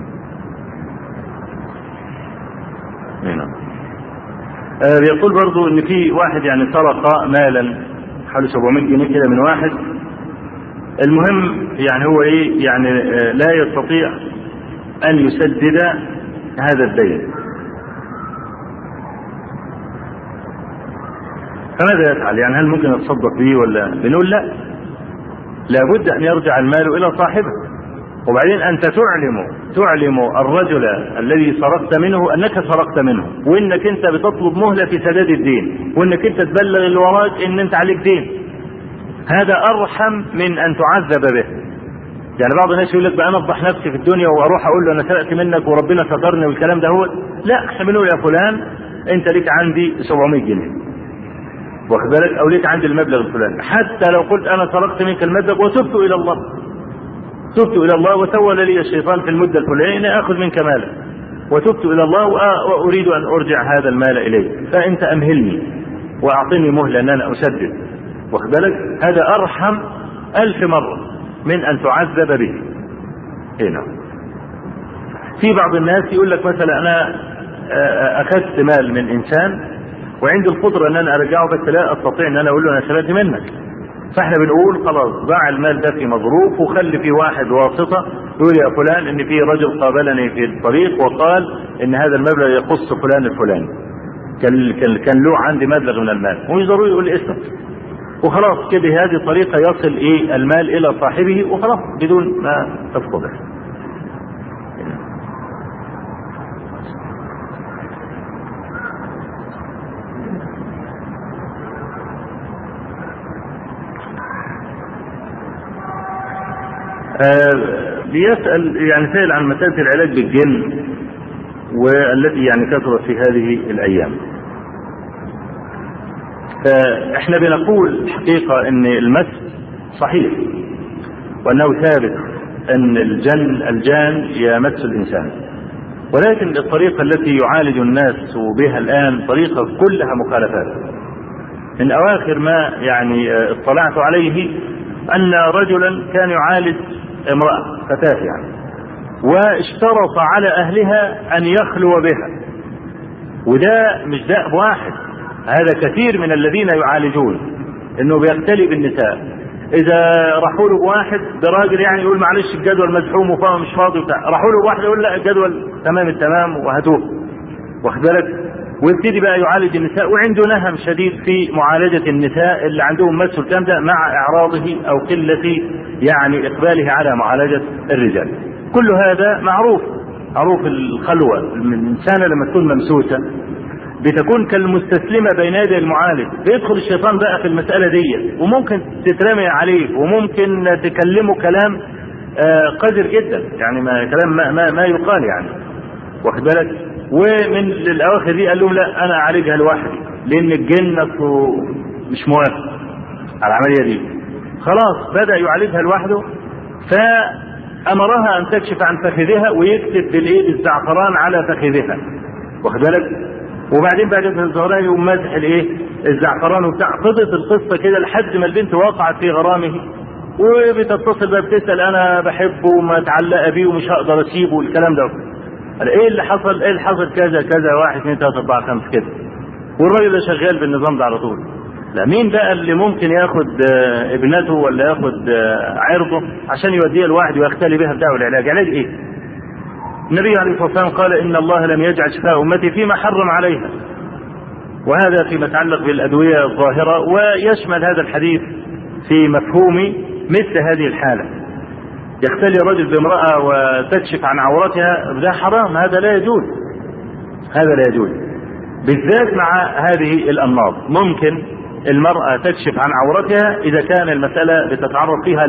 بيقول برضو ان في واحد يعني سرق مالا حوالي 700 جنيه كده من واحد، المهم يعني هو ايه يعني لا يستطيع ان يسدد هذا الدين، فماذا يفعل؟ يعني هل ممكن يتصدق به ولا؟ بنقول لا، لابد ان يرجع المال الى صاحبه. وبعدين أنت تعلم الرجل الذي سرقت منه أنك سرقت منه، وإنك أنت بتطلب مهلة في سداد الدين، وإنك أنت تبلغ اللي وراك إن أنت عليك دين. هذا أرحم من أن تعذب به. يعني بعض الناس يقول لك بقى أنا أفضح نفسي في الدنيا وأروح أقول له أنا سرقت منك وربنا سترني والكلام ده. هو لا، احنا بنقول يا فلان أنت ليك عندي 700 جنيه، واخد بالك؟ أو ليك عندي المبلغ الفلاني، حتى لو قلت أنا سرقت منك المبلغ وتبت إلى الله وسول لي الشيطان في المدة الفلانية أخذ منك مالا، وتبت إلى الله وأريد أن أرجع هذا المال إليه، فأنت أمهلني وأعطني مهلة أن أنا أسدد، واخد بالك؟ هذا أرحم 1000 مرة من أن تعذب به. هنا في بعض الناس يقول لك مثلا أنا أخذت مال من إنسان وعندي القدرة أن أنا أرجعه، بس لا أستطيع أن أنا أقول له أنا سرقت منك، فاحنا بنقول خلاص ضاع المال ده في مظروف، وخلي في واحد واسطة يقول يا فلان ان في رجل قابلني في الطريق وقال ان هذا المبلغ يخص فلان الفلاني، كان له عندي مبلغ من المال، ومش ضروري يقول اسمه، وخلاص كده هذه الطريقة يصل المال الى صاحبه وخلاص بدون ما تفقده. بيسأل يعني سائل عن مسألة العلاج بالجن والتي يعني كثرت في هذه الأيام. فإحنا بنقول حقيقة أن المس صحيح وأنه ثابت أن الجان يمس الإنسان، ولكن الطريقة التي يعالج الناس بها الآن طريقة كلها مخالفات. من أواخر ما يعني اطلعت عليه أن رجلا كان يعالج امرأة فتاة يعني، واشترط على أهلها أن يخلو بها، وده مش دأب واحد، هذا كثير من الذين يعالجون انه بيختلي بالنساء. اذا راحوا له بواحد براجل يعني يقول معلش الجدول مزحوم وفاهم مش فاضي وبتاع، راحوا له بواحد يقول لا الجدول تمام التمام وهاتوه، واخد بالك، ويبتدي بقى يعالج النساء، وعنده نهم شديد في معالجة النساء اللي عندهم مس والكلام ده مع اعراضه او قلة يعني اقباله على معالجة الرجال. كل هذا معروف الخلوة. الإنسانة لما تكون ممسوسة بتكون كالمستسلمة بين يدي المعالج، بيدخل الشيطان بقى في المسألة دي، وممكن تترمي عليه وممكن تكلمه كلام قذر جدا، يعني كلام ما يقال يعني، واخد بالك. ومن الأواخر دي قال لهم لا أنا أعالجها لوحدي لأن الجن مش موافق على العملية دي. خلاص بدأ يعالجها لوحده، فأمرها أن تكشف عن فخذها ويكتب بالإيد الزعفران على فخذها، واخد بالك. وبعدين بعد الزهران يقوم ماسح الزعفران وبتاع. فضلت القصة كده لحد ما البنت وقعت في غرامه، وبتتصل بقى بتسأل أنا بحبه ومتعلقة بيه ومش هقدر أسيبه والكلام ده. إيه اللي حصل؟ إيه اللي حصل؟ كذا كذا 1 2 3 4 5 كده. والراجل ده شغال بالنظام ده على طول. لا مين بقى اللي ممكن ياخد ابنته ولا ياخد عرضه عشان يوديها لواحد ويختلي بها بدعوة العلاج؟ علاج إيه؟ النبي عليه الصلاة والسلام قال إن الله لم يجعل شفاء أمتي فيما حرم عليها، وهذا فيما يتعلق بالأدوية الظاهرة، ويشمل هذا الحديث في مفهوم مثل هذه الحالة. يختلي الرجل بامرأة وتكشف عن عورتها، ده حرام، هذا لا يجوز، هذا لا يجوز، بالذات مع هذه الأمراض. ممكن المرأة تكشف عن عورتها إذا كان المسألة بتتعرض فيها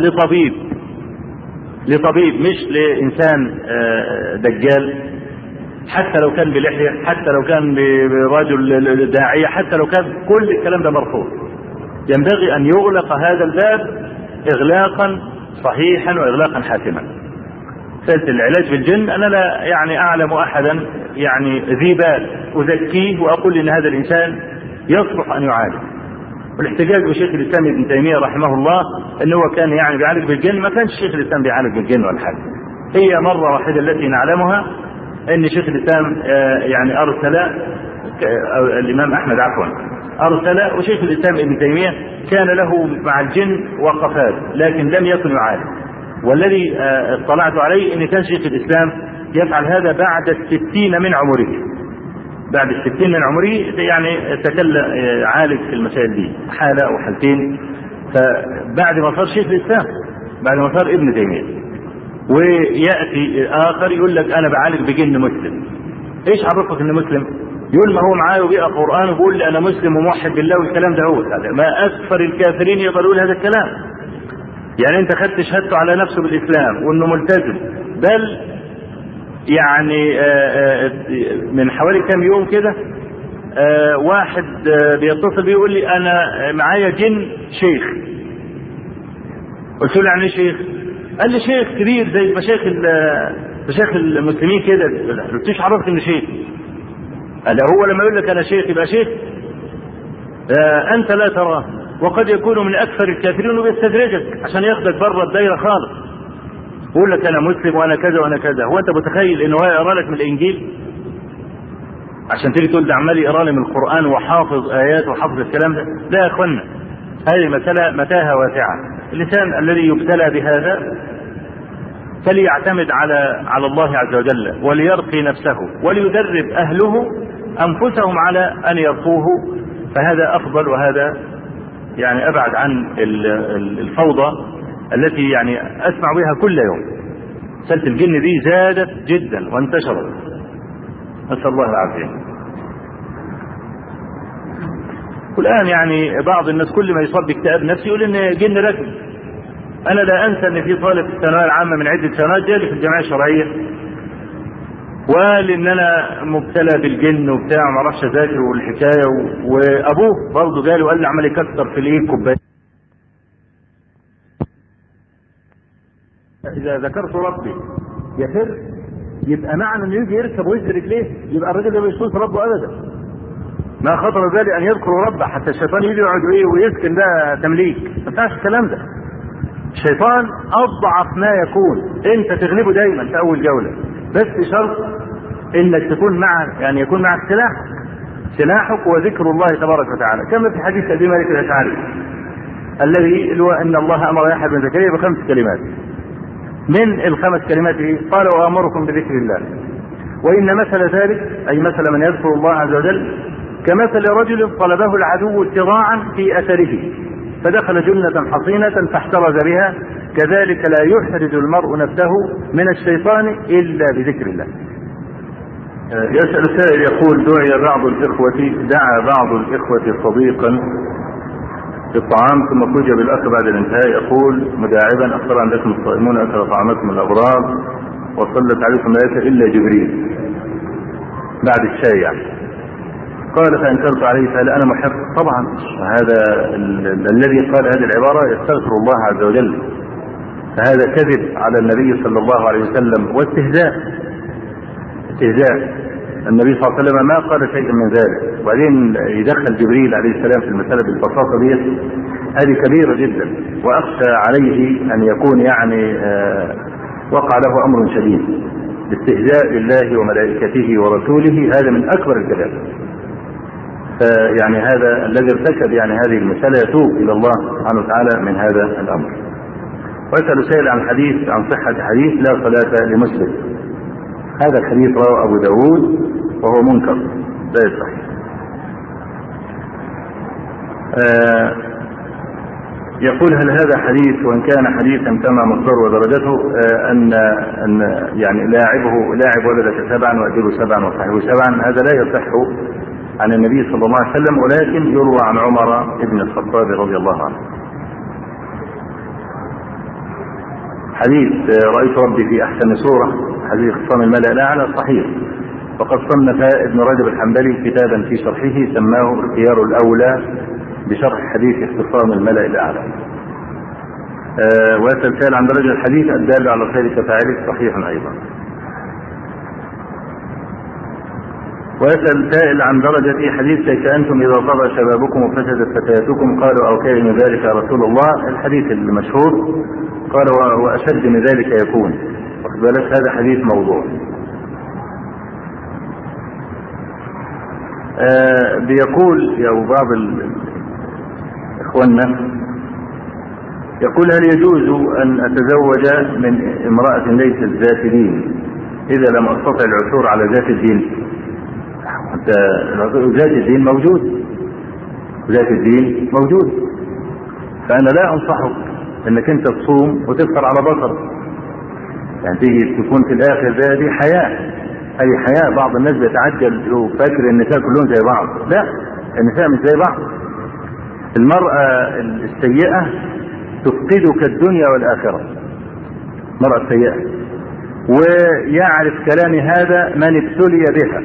لطبيب مش لإنسان دجال، حتى لو كان بلحية، حتى لو كان برجل داعية، حتى لو كان كل الكلام ده مرفوض. ينبغي أن يغلق هذا الباب إغلاقا صحيحا وإغلاقا حاسما. سألت العلاج بالجن أنا لا يعني أعلم أحدا يعني ذي بال أزكيه وأقول إن هذا الإنسان يصلح أن يعالج. والاحتجاج بشيخ الإسلام ابن تيمية رحمه الله أنه هو كان يعني بيعالج بالجن، ما كانش شيخ الإسلام بيعالج بالجن ولا حاجة. هي مرة واحدة التي نعلمها أن شيخ الإسلام يعني أرسل الإمام أحمد أرسل، وشيخ الإسلام ابن تيمية كان له مع الجن وقفات لكن لم يكن يعالج. والذي اطلعت عليه أن كان شيخ الإسلام يفعل هذا بعد 60 من عمره، بعد 60 من عمره يعني تكلم عالج في المسائل دي حالة أو حالتين. فبعد ما صار شيخ الإسلام، بعد ما صار ابن تيمية، ويأتي آخر يقول لك أنا بعالج بجن مسلم. إيش عرفك إنه مسلم؟ يقول ما هو معاه وبيقرأ قرآن وبيقول لي أنا مسلم وموحد بالله والكلام ده. هو هذا ما أكثر الكافرين يقولون هذا الكلام. يعني أنت خدت شهادته على نفسه بالإسلام وإنه ملتزم، بل يعني من حوالي كام يوم كده واحد بيتصل بيقول لي أنا معايا جن شيخ. قلت له يعني شيخ؟ قال لي شيخ كبير زي مشايخ المسلمين كده. قلت له عرفت إنه شيخ؟ قال هو لما يقول لك أنا شيخ يبقى شيخ؟ أنت لا تراه، وقد يكون من أكثر الكافرين وبيستدرجك عشان ياخدك بره الدايرة خالص، يقول لك أنا مسلم وأنا كذا وأنا كذا. هو أنت متخيل إنه هو يقرأ لك من الإنجيل عشان تيجي تقول ده عمال يقرأ لي من القرآن وحافظ آيات وحافظ الكلام ده؟ لا يا أخوانا، هذه مسألة متاهة واسعة. الإنسان الذي يبتلى بهذا فليعتمد على الله عز وجل، وليرقي نفسه، وليدرب أهله أنفسهم على أن يرقوه، فهذا أفضل، وهذا يعني أبعد عن الفوضى التي يعني أسمع بها كل يوم. سلة الجن دي زادت جدا وانتشرت، نسأل الله العافية. والآن يعني بعض الناس كل ما يصاب باكتئاب نفسي يقول إن جن ركب، انا لا انسى ان في طالب في الثانويه العامه من عده سنوات جالي في الجمعيه الشرعيه وقال ان انا مبتلى بالجن وبتاع ما اعرفش اذاكر والحكايه وابوه برضه جالي وقال لي عمال يكسر في الايه كوبايه. اذا ذكرت ربي يفر يبقى معنى انه يجي يركب ويجري رجليه يبقى الراجل ده ما يشوف ربه ابدا. ما خطر بالي ان يذكروا ربه حتى الشيطان يجي يقعد ايه ويسكن ده تمليك. ما ينفعش الكلام ده. الشيطان اضعف ما يكون، انت تغلبه دايما في اول جوله، بس شرط انك تكون مع يعني يكون معك سلاحك وذكر الله تبارك وتعالى، كما في حديث ابي مالك الاشعري الذي هو ان الله امر يحيى بن زكريا ب5 كلمات. من ال5 كلمات ايه؟ قال وامركم بذكر الله، وان مثل ذلك اي مثل من يذكر الله عز وجل كمثل رجل طلبه العدو اتضاعا في اثره فدخل جنة حصينة فاحترز بها، كذلك لا يحرز المرء نفسه من الشيطان إلا بذكر الله. يسأل سائل يقول دعا بعض الإخوة صديقا بالطعام ثم فوجئ بالأخ بعد الانتهاء يقول مداعبا أخبر عندكم الصائمون أكل طعامكم الأبرار وصلت عليكم ملائكة إلا جبريل بعد الشاي يعني. قال فانكرت عليه فهل انا محق؟ طبعا هذا الذي قال هذه العباره يستغفر الله عز وجل، فهذا كذب على النبي صلى الله عليه وسلم واستهزاء. النبي صلى الله عليه وسلم ما قال شيئا من ذلك، وبعدين يدخل جبريل عليه السلام في المساله بالبساطه دي، هذه كبيره جدا، واخشى عليه ان يكون يعني وقع له امر شديد. الاستهزاء بالله وملائكته ورسوله هذا من اكبر الكبائر. يعني هذا الذي ارتكب يعني هذه المسألة يتوب إلى الله سبحانه وتعالى من هذا الأمر. ويسأل سائل عن حديث عن صحة حديث لا صلاة لمسلم. هذا الحديث رواه أبو داود وهو منكر لا يصح. يقول هل هذا حديث وإن كان حديثا كما مصدر ودرجته أن يعني لاعب ولدك 7 وأدبه 7 وصاحبه 7، هذا لا يصح عن النبي صلى الله عليه وسلم، ولكن يروى عن عمر بن الخطاب رضي الله عنه. حديث رأيت ربي في أحسن صورة، حديث خصام الملأ الأعلى صحيح، وقد صنف ابن رجب الحنبلي كتابا في شرحه سماه الخيار الأولى بشرح حديث اختصام الملأ الأعلى. ويسأل سائل عن درجة الحديث الدال على الخير كفاعله صحيح أيضا. ويسأل سائل عن درجة حديث كيف أنتم إذا طغى شبابكم وفسدت فتياتكم قالوا أو كان من ذلك يا رسول الله. الحديث المشهور قال وأشد من ذلك يكون، واخد بالك هذا حديث موضوع. بيقول يا بعض إخواننا يقول هل يجوز أن أتزوج من امرأة ليست ذات دين إذا لم أستطع العثور على ذات الدين؟ ذات الدين موجود، فأنا لا أنصحك أنك أنت تصوم وتفطر على بصر، يعني تيجي تكون في الآخر هذه حياة. بعض الناس بيتعجل وفاكر النساء كلهم زي بعض، لا، النساء مش زي بعض. المرأة السيئة تفقدك الدنيا والآخرة، المرأة السيئة، ويعرف كلامي هذا من ابتلي بها،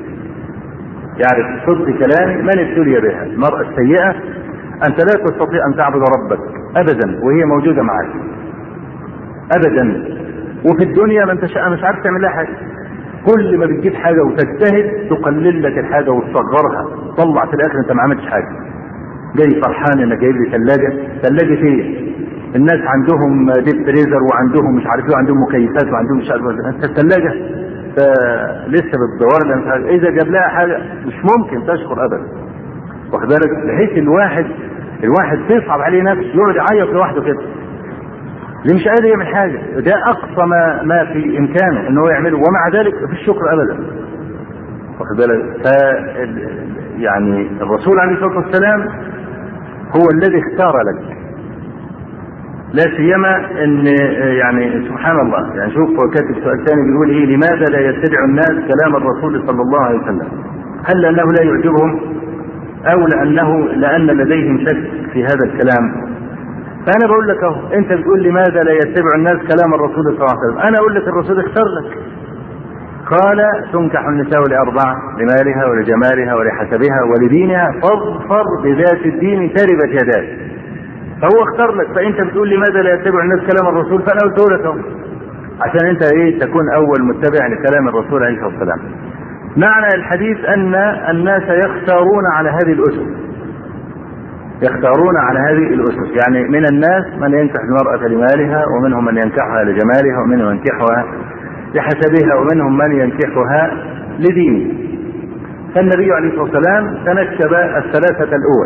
يعرف صدق كلامي من ابتلي بها. المرأة السيئة أنت لا تستطيع أن تعبد ربك أبدا وهي موجودة معك أبدا، وفي الدنيا ما انت مش عارف تعمل لها حاجة. كل ما بتجيب حاجة وتجتهد تقلل لك الحاجة وتصغرها، طلع في الآخر أنت ما عملتش حاجة. جاي فرحان إنك جايب لي ثلاجة فيه، الناس عندهم ديب فريزر وعندهم مش عارف ايه وعندهم مكيفات وعندهم مش عارف ايه، انت الثلاجة لسه بتدور. اذا جاب لها حاجة مش ممكن تشكر ابدا، واخد بالك، بحيث الواحد تصعب عليه نفسه يقعد يعيط لوحده كده اللي مش قادر يعمل حاجة. ده اقصى ما في امكانه ان هو يعمله، ومع ذلك في الشكر ابدا، واخد بالك. يعني الرسول عليه الصلاة والسلام هو الذي اختار لك، لا سيما ان يعني سبحان الله. يعني شوف كاتب سؤال ثاني بيقول ايه: لماذا لا يتبع الناس كلام الرسول صلى الله عليه وسلم؟ هل لانه لا يعجبهم، او لان لديهم شك في هذا الكلام؟ فانا بقول لك اهو، انت بتقول لماذا لا يتبع الناس كلام الرسول صلى الله عليه وسلم؟ انا اقول لك الرسول اختار لك، قال تنكح النساء لأربعة: لمالها ولجمالها ولحسبها ولدينها فاظفر بذات الدين تربت يداك. فهو اختار لك، فانت بتقول لماذا لا يتبع الناس كلام الرسول؟ فانا قلت لك اهو عشان انت تكون اول متبع لكلام الرسول عليه الصلاه والسلام. معنى الحديث ان الناس يختارون على هذه الاسس، يختارون على هذه الاسس، يعني من الناس من ينكح المرأة لمالها، ومنهم من ينكحها لجمالها، ومنهم من ينكحها لحسبها، ومنهم من ينكحها لدينه. فالنبي عليه الصلاه والسلام تنكب الثلاثه الاول،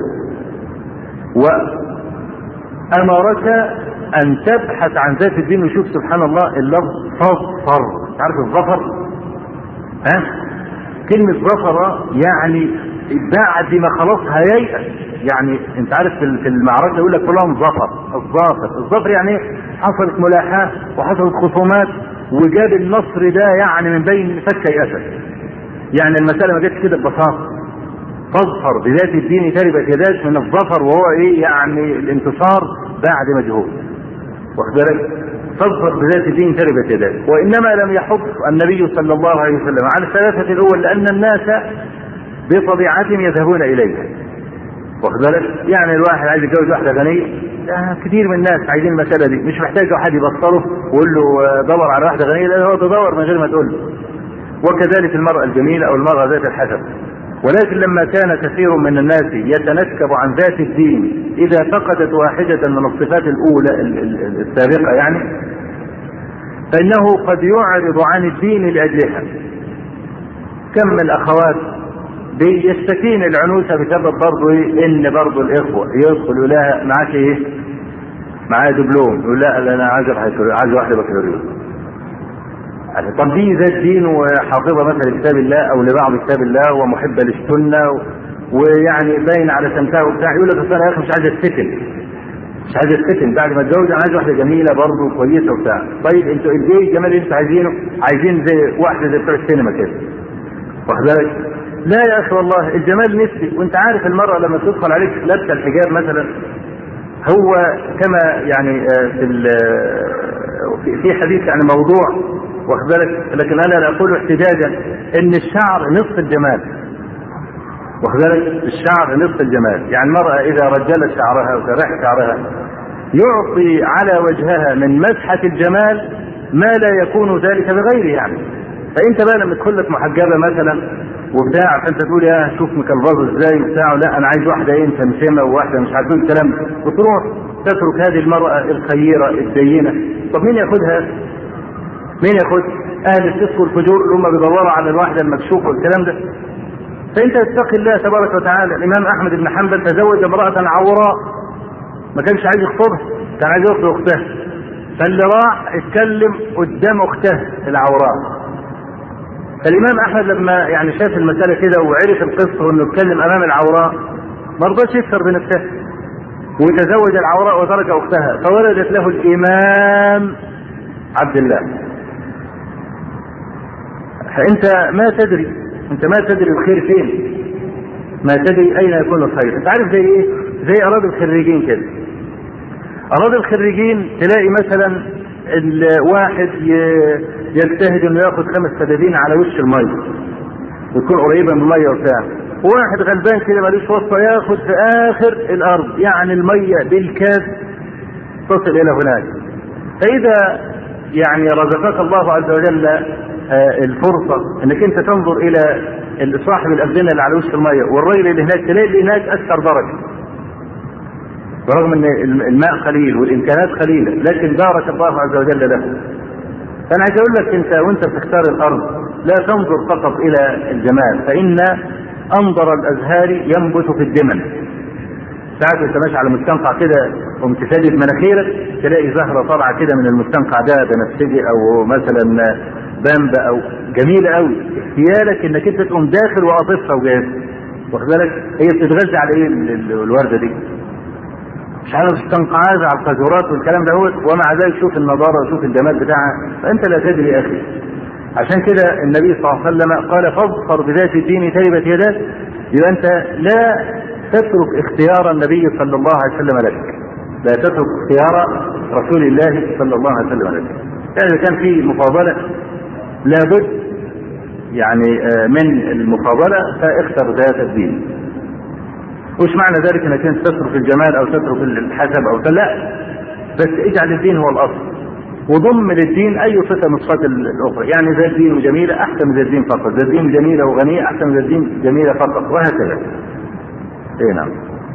وامرك ان تبحث عن ذات الدين. وشوف سبحان الله اللفظ فاظفر، عارف الظفر؟ كلمة ظفر يعني بعد ما خلاص هييأس، يعني انت عارف في المعركة يقول لك فلان ظفر. الظفر يعني حصلت ملاحاة وحصلت خصومات وجاب النصر ده يعني من بين فكي اسد، يعني المسألة ما جاتش كده ببساطة. فاظفر بذات الدين تربت يداك من الظفر، وهو يعني الانتصار بعد مجهود، واخد بالك؟ فاظفر بذات الدين تربت يداك. وانما لم يحض النبي صلى الله عليه وسلم على الثلاثة الاول لان الناس بطبيعتهم يذهبون اليها، واخد بالك؟ يعني الواحد عايز يتجوز واحدة غنية، كثير من الناس عايزين المسألة دي، مش محتاج واحد يبصره ويقول له دور على واحدة غنية، لا هو تدور من غير ما تقول له. وكذلك المرأة الجميلة او المرأة ذات الحسب. ولكن لما كان كثير من الناس يتنكب عن ذات الدين اذا فقدت واحدة من الصفات الاولى السابقة يعني، فانه قد يعرض عن الدين لاجلها. كم من الاخوات بيستكين العنوسة بسبب برضه ان برضه الاخوة يدخلوا لها معاك معايا دبلوم، يقول لا انا عايز واحدة بكالوريوس. طب دي ذات دين وحافظة مثلا كتاب الله او لبعض كتاب الله ومحبة للسنة ويعني باين على سمتها وبتاع، يقول لك انا يا اخي مش عايز الفتن بعد ما اتجوز، انا عايز واحدة جميلة برضه كويسة وبتاع. طيب انتوا ايه الجمال اللي انتوا عايزينه؟ عايزين زي واحدة زي بتوع السينما كده، واخد بالك؟ لا يا اخي والله الجمال نسبي. وانت عارف المرأة لما تدخل عليك لابسة الحجاب مثلا، هو كما يعني في حديث يعني موضوع، واخد بالك؟ لكن انا لا اقول احتجاجا ان الشعر نصف الجمال، واخد بالك؟ الشعر نصف الجمال. يعني المرأة اذا رجلت شعرها وسرحت شعرها يعطي على وجهها من مسحة الجمال ما لا يكون ذلك بغيره يعني. فانت بقى لما تدخل لك محجبة مثلا وبتاع، فانت تقول يا شوف مكلبظ ازاي وبتاع، لا انا عايز واحدة مسمسمة وواحدة مش عارفين الكلام، وتروح تترك هذه المرأة الخيرة الدينة. طب مين ياخدها؟ مين ياخد؟ اهل الفسق والفجور اللي هم بيدوروا على الواحده المكشوفه والكلام ده. فانت اتقي الله تبارك وتعالى. الامام احمد بن حنبل تزوج امراه عوراء، ما كانش عايز يخطبها، كان عايز يخطب اختها، فاللي راح اتكلم قدام اختها العوراء. فالامام احمد لما يعني شاف المساله كده وعرف القصه وانه اتكلم امام العوراء ما رضاش يكثر بنفسه وتزوج العوراء وترك اختها، فولدت له الامام عبد الله. فانت ما تدري الخير فين، ما تدري اين يكون الخير. انت عارف زي ايه؟ زي اراضي الخريجين كده. اراضي الخريجين تلاقي مثلا الواحد يجتهد انه ياخد 5 فدادين على وش الميه وتكون قريبه من الميه وبتاع، وواحد غلبان كده مالوش واسطه ياخد في اخر الارض، يعني الميه بالكاد تصل الى هناك. فاذا يعني رزقك الله عز وجل الفرصة انك انت تنظر الى صاحب الابدنة اللي على وش المية والرجل اللي هناك، تلاقي اللي هناك اكثر درجة برغم ان الماء قليل والامكانات قليلة، لكن بارك الله عز وجل له. فانا عايز اقول لك انت وانت بتختار الارض لا تنظر فقط الى الجمال، فان انظر الازهار ينبت في الدمن. ساعات انت ماشي على مستنقع كده ومتسدد مناخيرك تلاقي زهرة طالعة كده من المستنقع ده بنفسجي او مثلا بامبا او جميلة قوي، احتيالك انك انت تقوم داخل وقاطفها وجاهز، واخد بالك؟ هي بتتغذى على ايه الوردة دي؟ مش عارف استنقعات على القاذورات والكلام ده، ومع ذلك شوف النضارة وشوف الجمال بتاعها. فانت لا تدري يا اخي. عشان كده النبي صلى الله عليه وسلم قال فاظفر بذات الدين تربت يداك. يبقى انت لا تترك اختيار النبي صلى الله عليه وسلم لك، لا تترك اختيار رسول الله صلى الله عليه وسلم. يعني إذا كان في مفاضلة لابد يعني من المفاضلة فاختر ذات الدين. وش معنى ذلك انك انت تترك الجمال او تترك الحسب او لا، بس اجعل الدين هو الاصل، وضم للدين اي صفه من الصفات الاخرى. يعني ذا الدين جميله احسن من ذا الدين فقط، ذا الدين جميله وغنيه احسن من ذا الدين جميله فقط، وهكذا. اي نعم.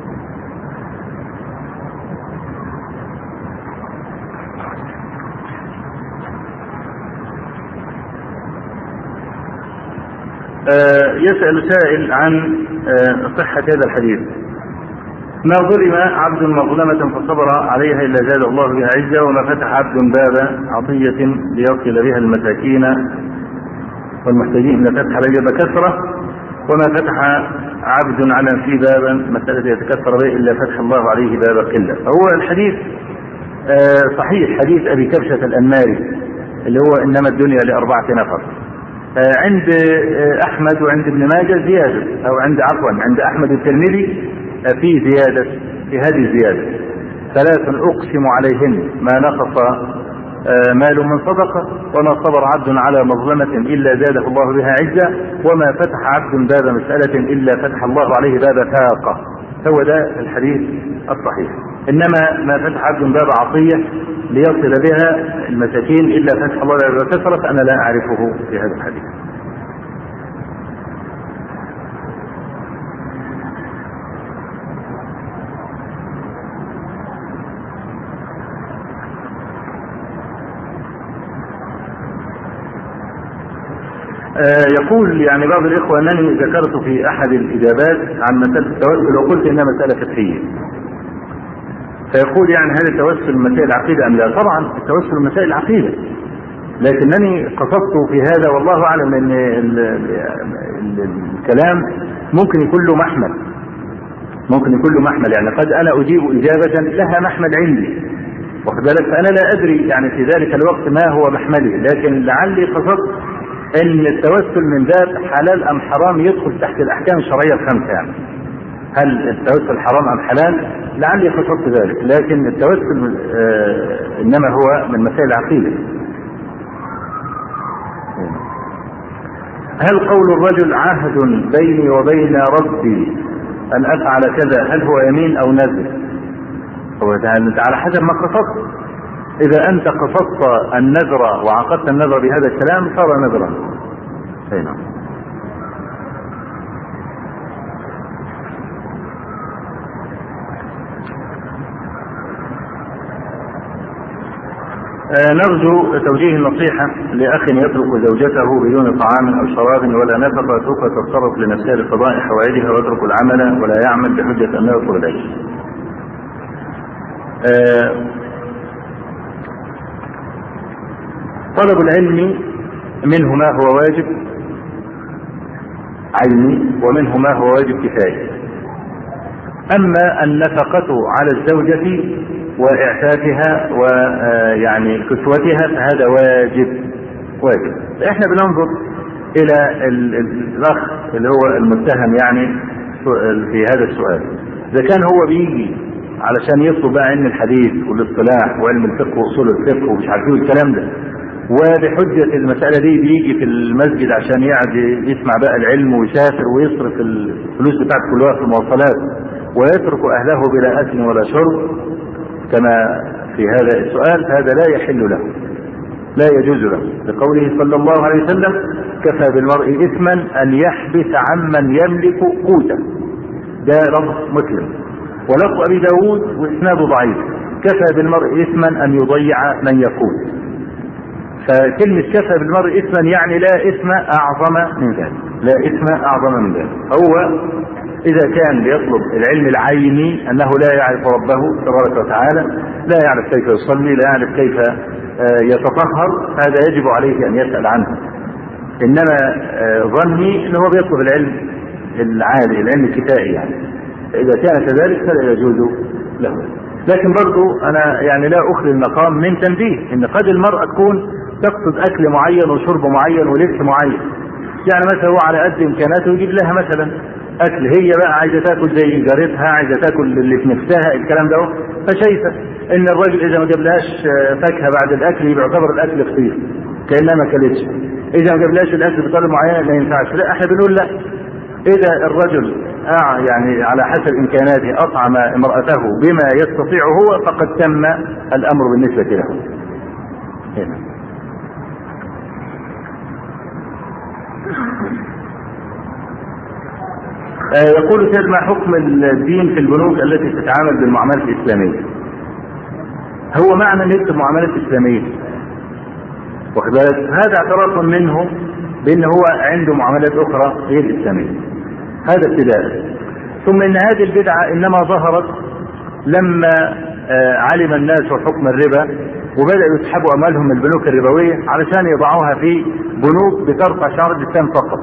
يسأل سائل عن صحة هذا الحديث: ما ظلم عبد مظلمة فصبر عليها إلا زاد الله بها عزة، وما فتح عبد باب عطية ليصل بها المساكين والمحتاجين إلا فتح باب كثرة، وما فتح عبد على في بابا مسألة يتكثر به إلا فتح الله عليه باب قلة. فهو الحديث صحيح، حديث أبي كبشة الأنماري اللي هو إنما الدنيا لأربعة نفر. عند أحمد وعند ابن ماجه زيادة، أو عند أحمد الترمذي في زيادة، في هذه الزيادة: 3 أقسم عليهن ما نقص مال من صدقة، وما صبر عبد على مظلمة إلا زاده الله بها عزة، وما فتح عبد باب مسألة إلا فتح الله عليه باب فاقة. هو ده الحديث الصحيح. إنما ما فتح عبد باب عطية ليصل بها المساكين إلا فتح الله باب كثرة، فأنا لا أعرفه في هذا الحديث. يقول يعني بعض الإخوة أنني ذكرت في أحد الإجابات عن مسألة التوسل وقلت إنها مسألة فقهية، فيقول يعني هل التوسل مسائل العقيدة أم لا؟ طبعا التوسل مسائل العقيدة، لكنني قصدت في هذا والله أعلم أن الكلام ممكن يكون له محمل، يعني قد أنا أجيب إجابة لها محمل عندي، واخد بالك؟ فأنا لا أدري يعني في ذلك الوقت ما هو محملي، لكن لعلي قصدت ان التوسل من باب حلال ام حرام يدخل تحت الاحكام الشرعيه الخمسه. يعني هل التوسل حرام ام حلال؟ لعلي قصدت ذلك، لكن التوسل انما هو من مسائل العقيده. هل قول الرجل عهد بيني وبين ربي ان افعل كذا هل هو يمين او نذر؟ هو على حسب ما قصدت. إذا أنت قصدت النذر وعقدت النذر بهذا الكلام صار نذرا. نعم. نرجو توجيه النصيحة لأخ يترك زوجته بدون طعام أو شراب ولا نفقة، سوف تتصرف لنفسها لقضاء حوائجها ويترك العمل ولا يعمل بحجة أنه يطلب العيش. طلب العلم منه ما هو واجب عيني ومنه ما هو واجب كفاية. أما النفقة على الزوجة وإعفافها ويعني كسوتها فهذا واجب. احنا بننظر إلى الأخ اللي هو المتهم يعني في هذا السؤال، إذا كان هو بيجي علشان يطلب بقى علم الحديث والاصطلاح وعلم الفقه وأصول الفقه ومش عارف ايه الكلام ده، وبحجة المسألة دي بيجي في المسجد عشان يقعد يسمع بقى العلم ويسافر ويصرف الفلوس بتاعت كل واحد في المواصلات ويترك أهله بلا أكل ولا شرب كما في هذا السؤال، هذا لا يحل له، لا يجوز له، لقوله صلى الله عليه وسلم: كفى بالمرء إثما أن يحبس عمن يملك قوته. ده لفظ مسلم، ولفظ أبي داود وإسناده ضعيف: كفى بالمرء إثما أن يضيع من يقوت. فكلمة كفى بالمرء إثما يعني لا إثم أعظم من ذلك، لا إثم أعظم من ذلك. هو إذا كان بيطلب العلم العيني أنه لا يعرف ربه تبارك وتعالى، لا يعرف كيف يصلي، لا يعرف كيف يتطهر، هذا يجب عليه أن يسأل عنه. إنما ظني أنه بيطلب العلم العادي، العلم الكفائي يعني، إذا كان كذلك فلا يجوز له. لكن برضو أنا يعني لا أخلي المقام من تنبيه إن قد المرأة تكون تقصد أكل معين وشرب معين ولبس معين، يعني مثلا هو على قد إمكاناته يجيب لها مثلا اكل، هي بقى عايزه تاكل زي جارتها، عايزه تاكل اللي في نفسها الكلام ده، فشايفه ان الراجل اذا ما جابلهاش فاكهه بعد الاكل يبقى يعتبر الاكل فطير كانها ما اكلتش، اذا ما جابلهاش الاكل بطريقه معينه ما ينفعش. لا، احنا بنقول لا، اذا الرجل يعني على حسب امكاناته اطعم امراته بما يستطيع هو فقد تم الامر بالنسبه له. هنا. يقول سيد: ما حكم الدين في البنوك التي تتعامل بالمعاملات الاسلاميه؟ هو معنى ان يكتب معاملات اسلاميه، واخد بالك؟ هذا اعتراف منه بان هو عنده معاملات اخرى غير اسلاميه، هذا ابتداء. ثم ان هذه البدعه انما ظهرت لما علم الناس حكم الربا وبداوا يسحبوا اموالهم من البنوك الربويه علشان يضعوها في بنوك بترفع شعار الاسلام فقط.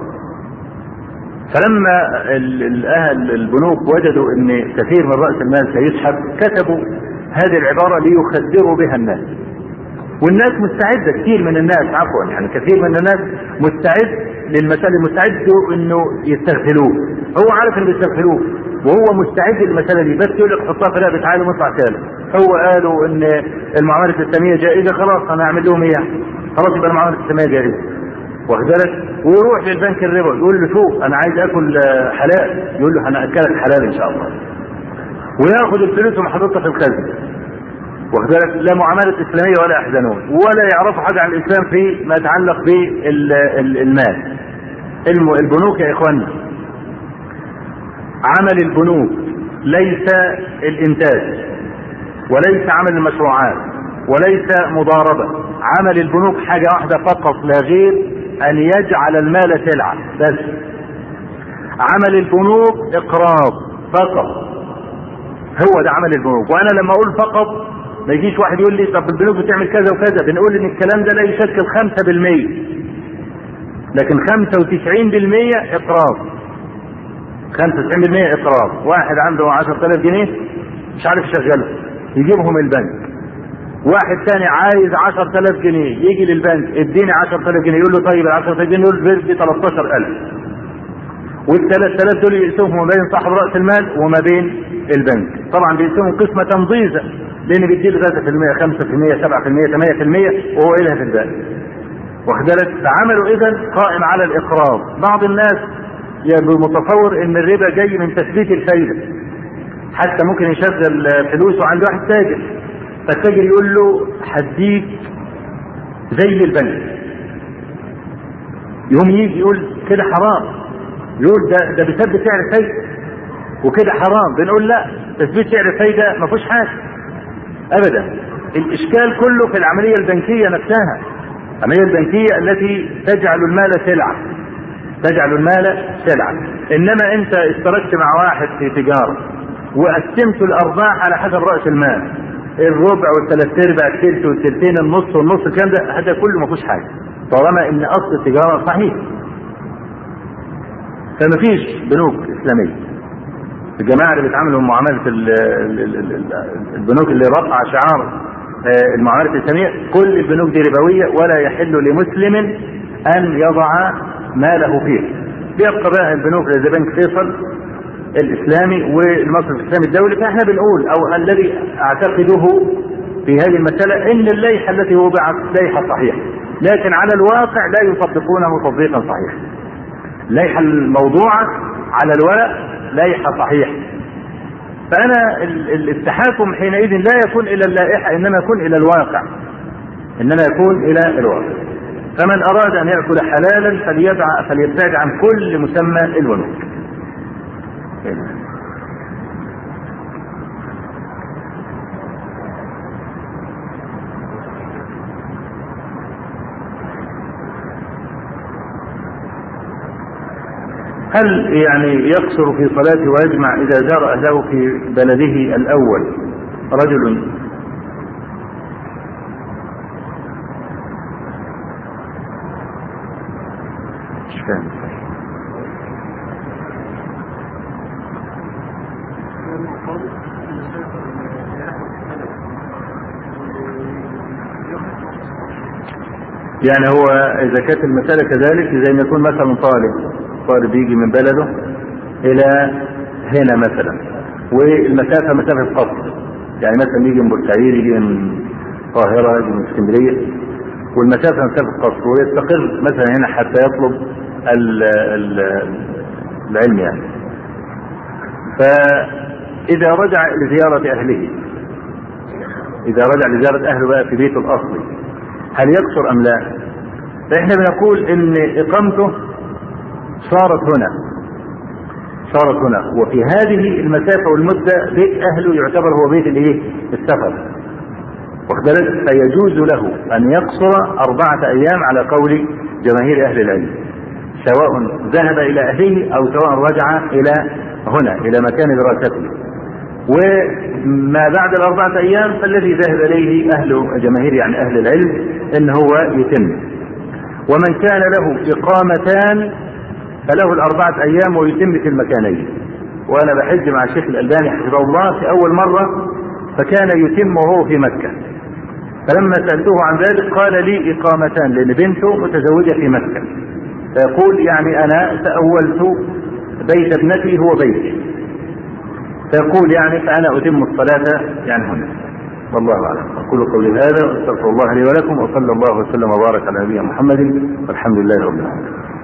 فلما الاهل البنوك وجدوا ان كثير من راس المال سيسحب كتبوا هذه العباره ليخدروا بها الناس، والناس مستعده، كثير من الناس عفوا يعني كثير من الناس مستعد للمسألة، مستعد انه يستغفلوه، هو عارف انه بيستغفلوه وهو مستعد للمسألة دي، بس يقول لك حطها في رقبة عالم واطلع سالم. هو قالوا ان المعاملة الاسلامية جائزة، خلاص انا هعمل لهم اياها، خلاص يبقى المعاملة الاسلامية جائزة، واخد بالك؟ ويروح للبنك الربا يقول له شوف انا عايز اكل حلال، يقول له هنأكلك حلال ان شاء الله، وياخذ الفلوس ومحطوطها في الخزنة، واخد بالك؟ لا معاملة اسلامية ولا يحزنون ولا يعرفوا حاجة عن الاسلام في ما يتعلق بالمال. البنوك يا اخواننا، عمل البنوك ليس الانتاج وليس عمل المشروعات وليس مضاربة، عمل البنوك حاجة واحدة فقط لا غير، ان يجعل المال سلعة بس. عمل البنوك اقراض فقط، هو ده عمل البنوك. وانا لما اقول فقط ما يجيش واحد يقول لي طب البنوك بتعمل كذا وكذا، بنقول ان الكلام ده لا يشكل 5%، لكن 95% اقراض، 95% اقراض. واحد عنده 10,000 جنيه مش عارف يشغله يجيبهم البنك، واحد ثاني عايز 10,000 جنيه يجي للبنك اديني 10,000 جنيه، يقول له طيب ال 10,000 جنيه دول ب 13,000، وال 3,000 دول يقسمهم ما بين صاحب راس المال وما بين البنك. طبعا بيقسمهم قسمه تنظيزه لان بيديله 3%، 5%، 7%، 8%، وهو إلها في الباقي، واخد بالك؟ فعملوا اذا قائم على الاقراض. بعض الناس متصور ان الربا جاي من تثبيت الفايده، حتى ممكن يشغل فلوسه عند واحد تاجر، فالتاجر يقول له هديك زي البنك، يوم يجي يقول كده حرام، يقول ده بيثبت سعر الفايده وكده حرام. بنقول لا، تثبيت سعر الفايده ما فيهوش حاجه ابدا، الاشكال كله في العمليه البنكيه نفسها، العمليه البنكيه التي تجعل المال سلعه، تجعل المال سلعه. انما انت اشتركت مع واحد في تجاره وقسمت الارباح على حسب راس المال، الربع والثلاث ارباع، الثلث والثلثين، النص والنص، الكلام ده هذا كله ما فيهوش حاجه طالما ان اصل التجاره صحيح. فما فيش بنوك اسلاميه. الجماعه اللي بيتعاملوا معامله البنوك اللي رفع شعار المعاملات الاسلاميه، كل البنوك دي ربويه ولا يحل لمسلم ان يضع ماله فيه. بيبقى بقى البنوك زي بنك فيصل الاسلامي والمصرف الاسلامي الدولي. فاحنا بنقول او الذي اعتقده في هذه المساله ان اللائحه التي وضعت لائحه صحيحه، لكن على الواقع لا يطبقونه تطبيقا صحيحا. اللائحه الموضوعه على الورق لائحه صحيحه، فانا التحاكم حينئذ لا يكون الى اللائحه انما يكون الى الواقع، انما يكون الى الواقع. فمن اراد ان ياكل حلالا فليبتعد عن كل مسمى البنوك. هل يعني يقصر في صلاته ويجمع إذا زار أهله في بلده الأول رجل مش فاهم؟ يعني هو إذا كانت المسألة كذلك، زي ما يكون مثلا طالب يجي من بلده إلى هنا مثلا، والمسافة مسافة قصر، يعني مثلا يجي من بورسعيد، يجي من القاهرة، يجي من اسكندرية، والمسافة مسافة قصر، ويستقر مثلا هنا حتى يطلب العلم يعني. فإذا رجع لزيارة أهله، إذا رجع لزيارة أهله بقى في بيته الأصلي، هل يقصر أم لا؟ فإحنا بنقول إن إقامته صارت هنا، وفي هذه المسافة والمدة بيت أهله يعتبر هو بيت السفر، واختلف، فيجوز له أن يقصر 4 أيام على قول جماهير أهل العلم، سواء ذهب إلى أهله أو سواء رجع إلى هنا إلى مكان دراسته. وما بعد 4 أيام فالذي ذهب إليه أهل جماهير يعني أهل العلم إن هو يتم. ومن كان له إقامتان فله 4 أيام ويتم في المكانين. وأنا بحج مع الشيخ الألباني حفظه الله في أول مرة، فكان يتم وهو في مكة، فلما سألته عن ذلك قال لي إقامتان، لأن بنته متزوجة في مكة، فيقول يعني أنا تأولت بيت ابنتي هو بيتي، فيقول يعني فأنا أتم الصلاة يعني هنا. والله أعلم. أقول قولي هذا وأستغفر الله لي ولكم، وصلى الله وسلم وبارك على نبينا محمد والحمد لله رب العالمين.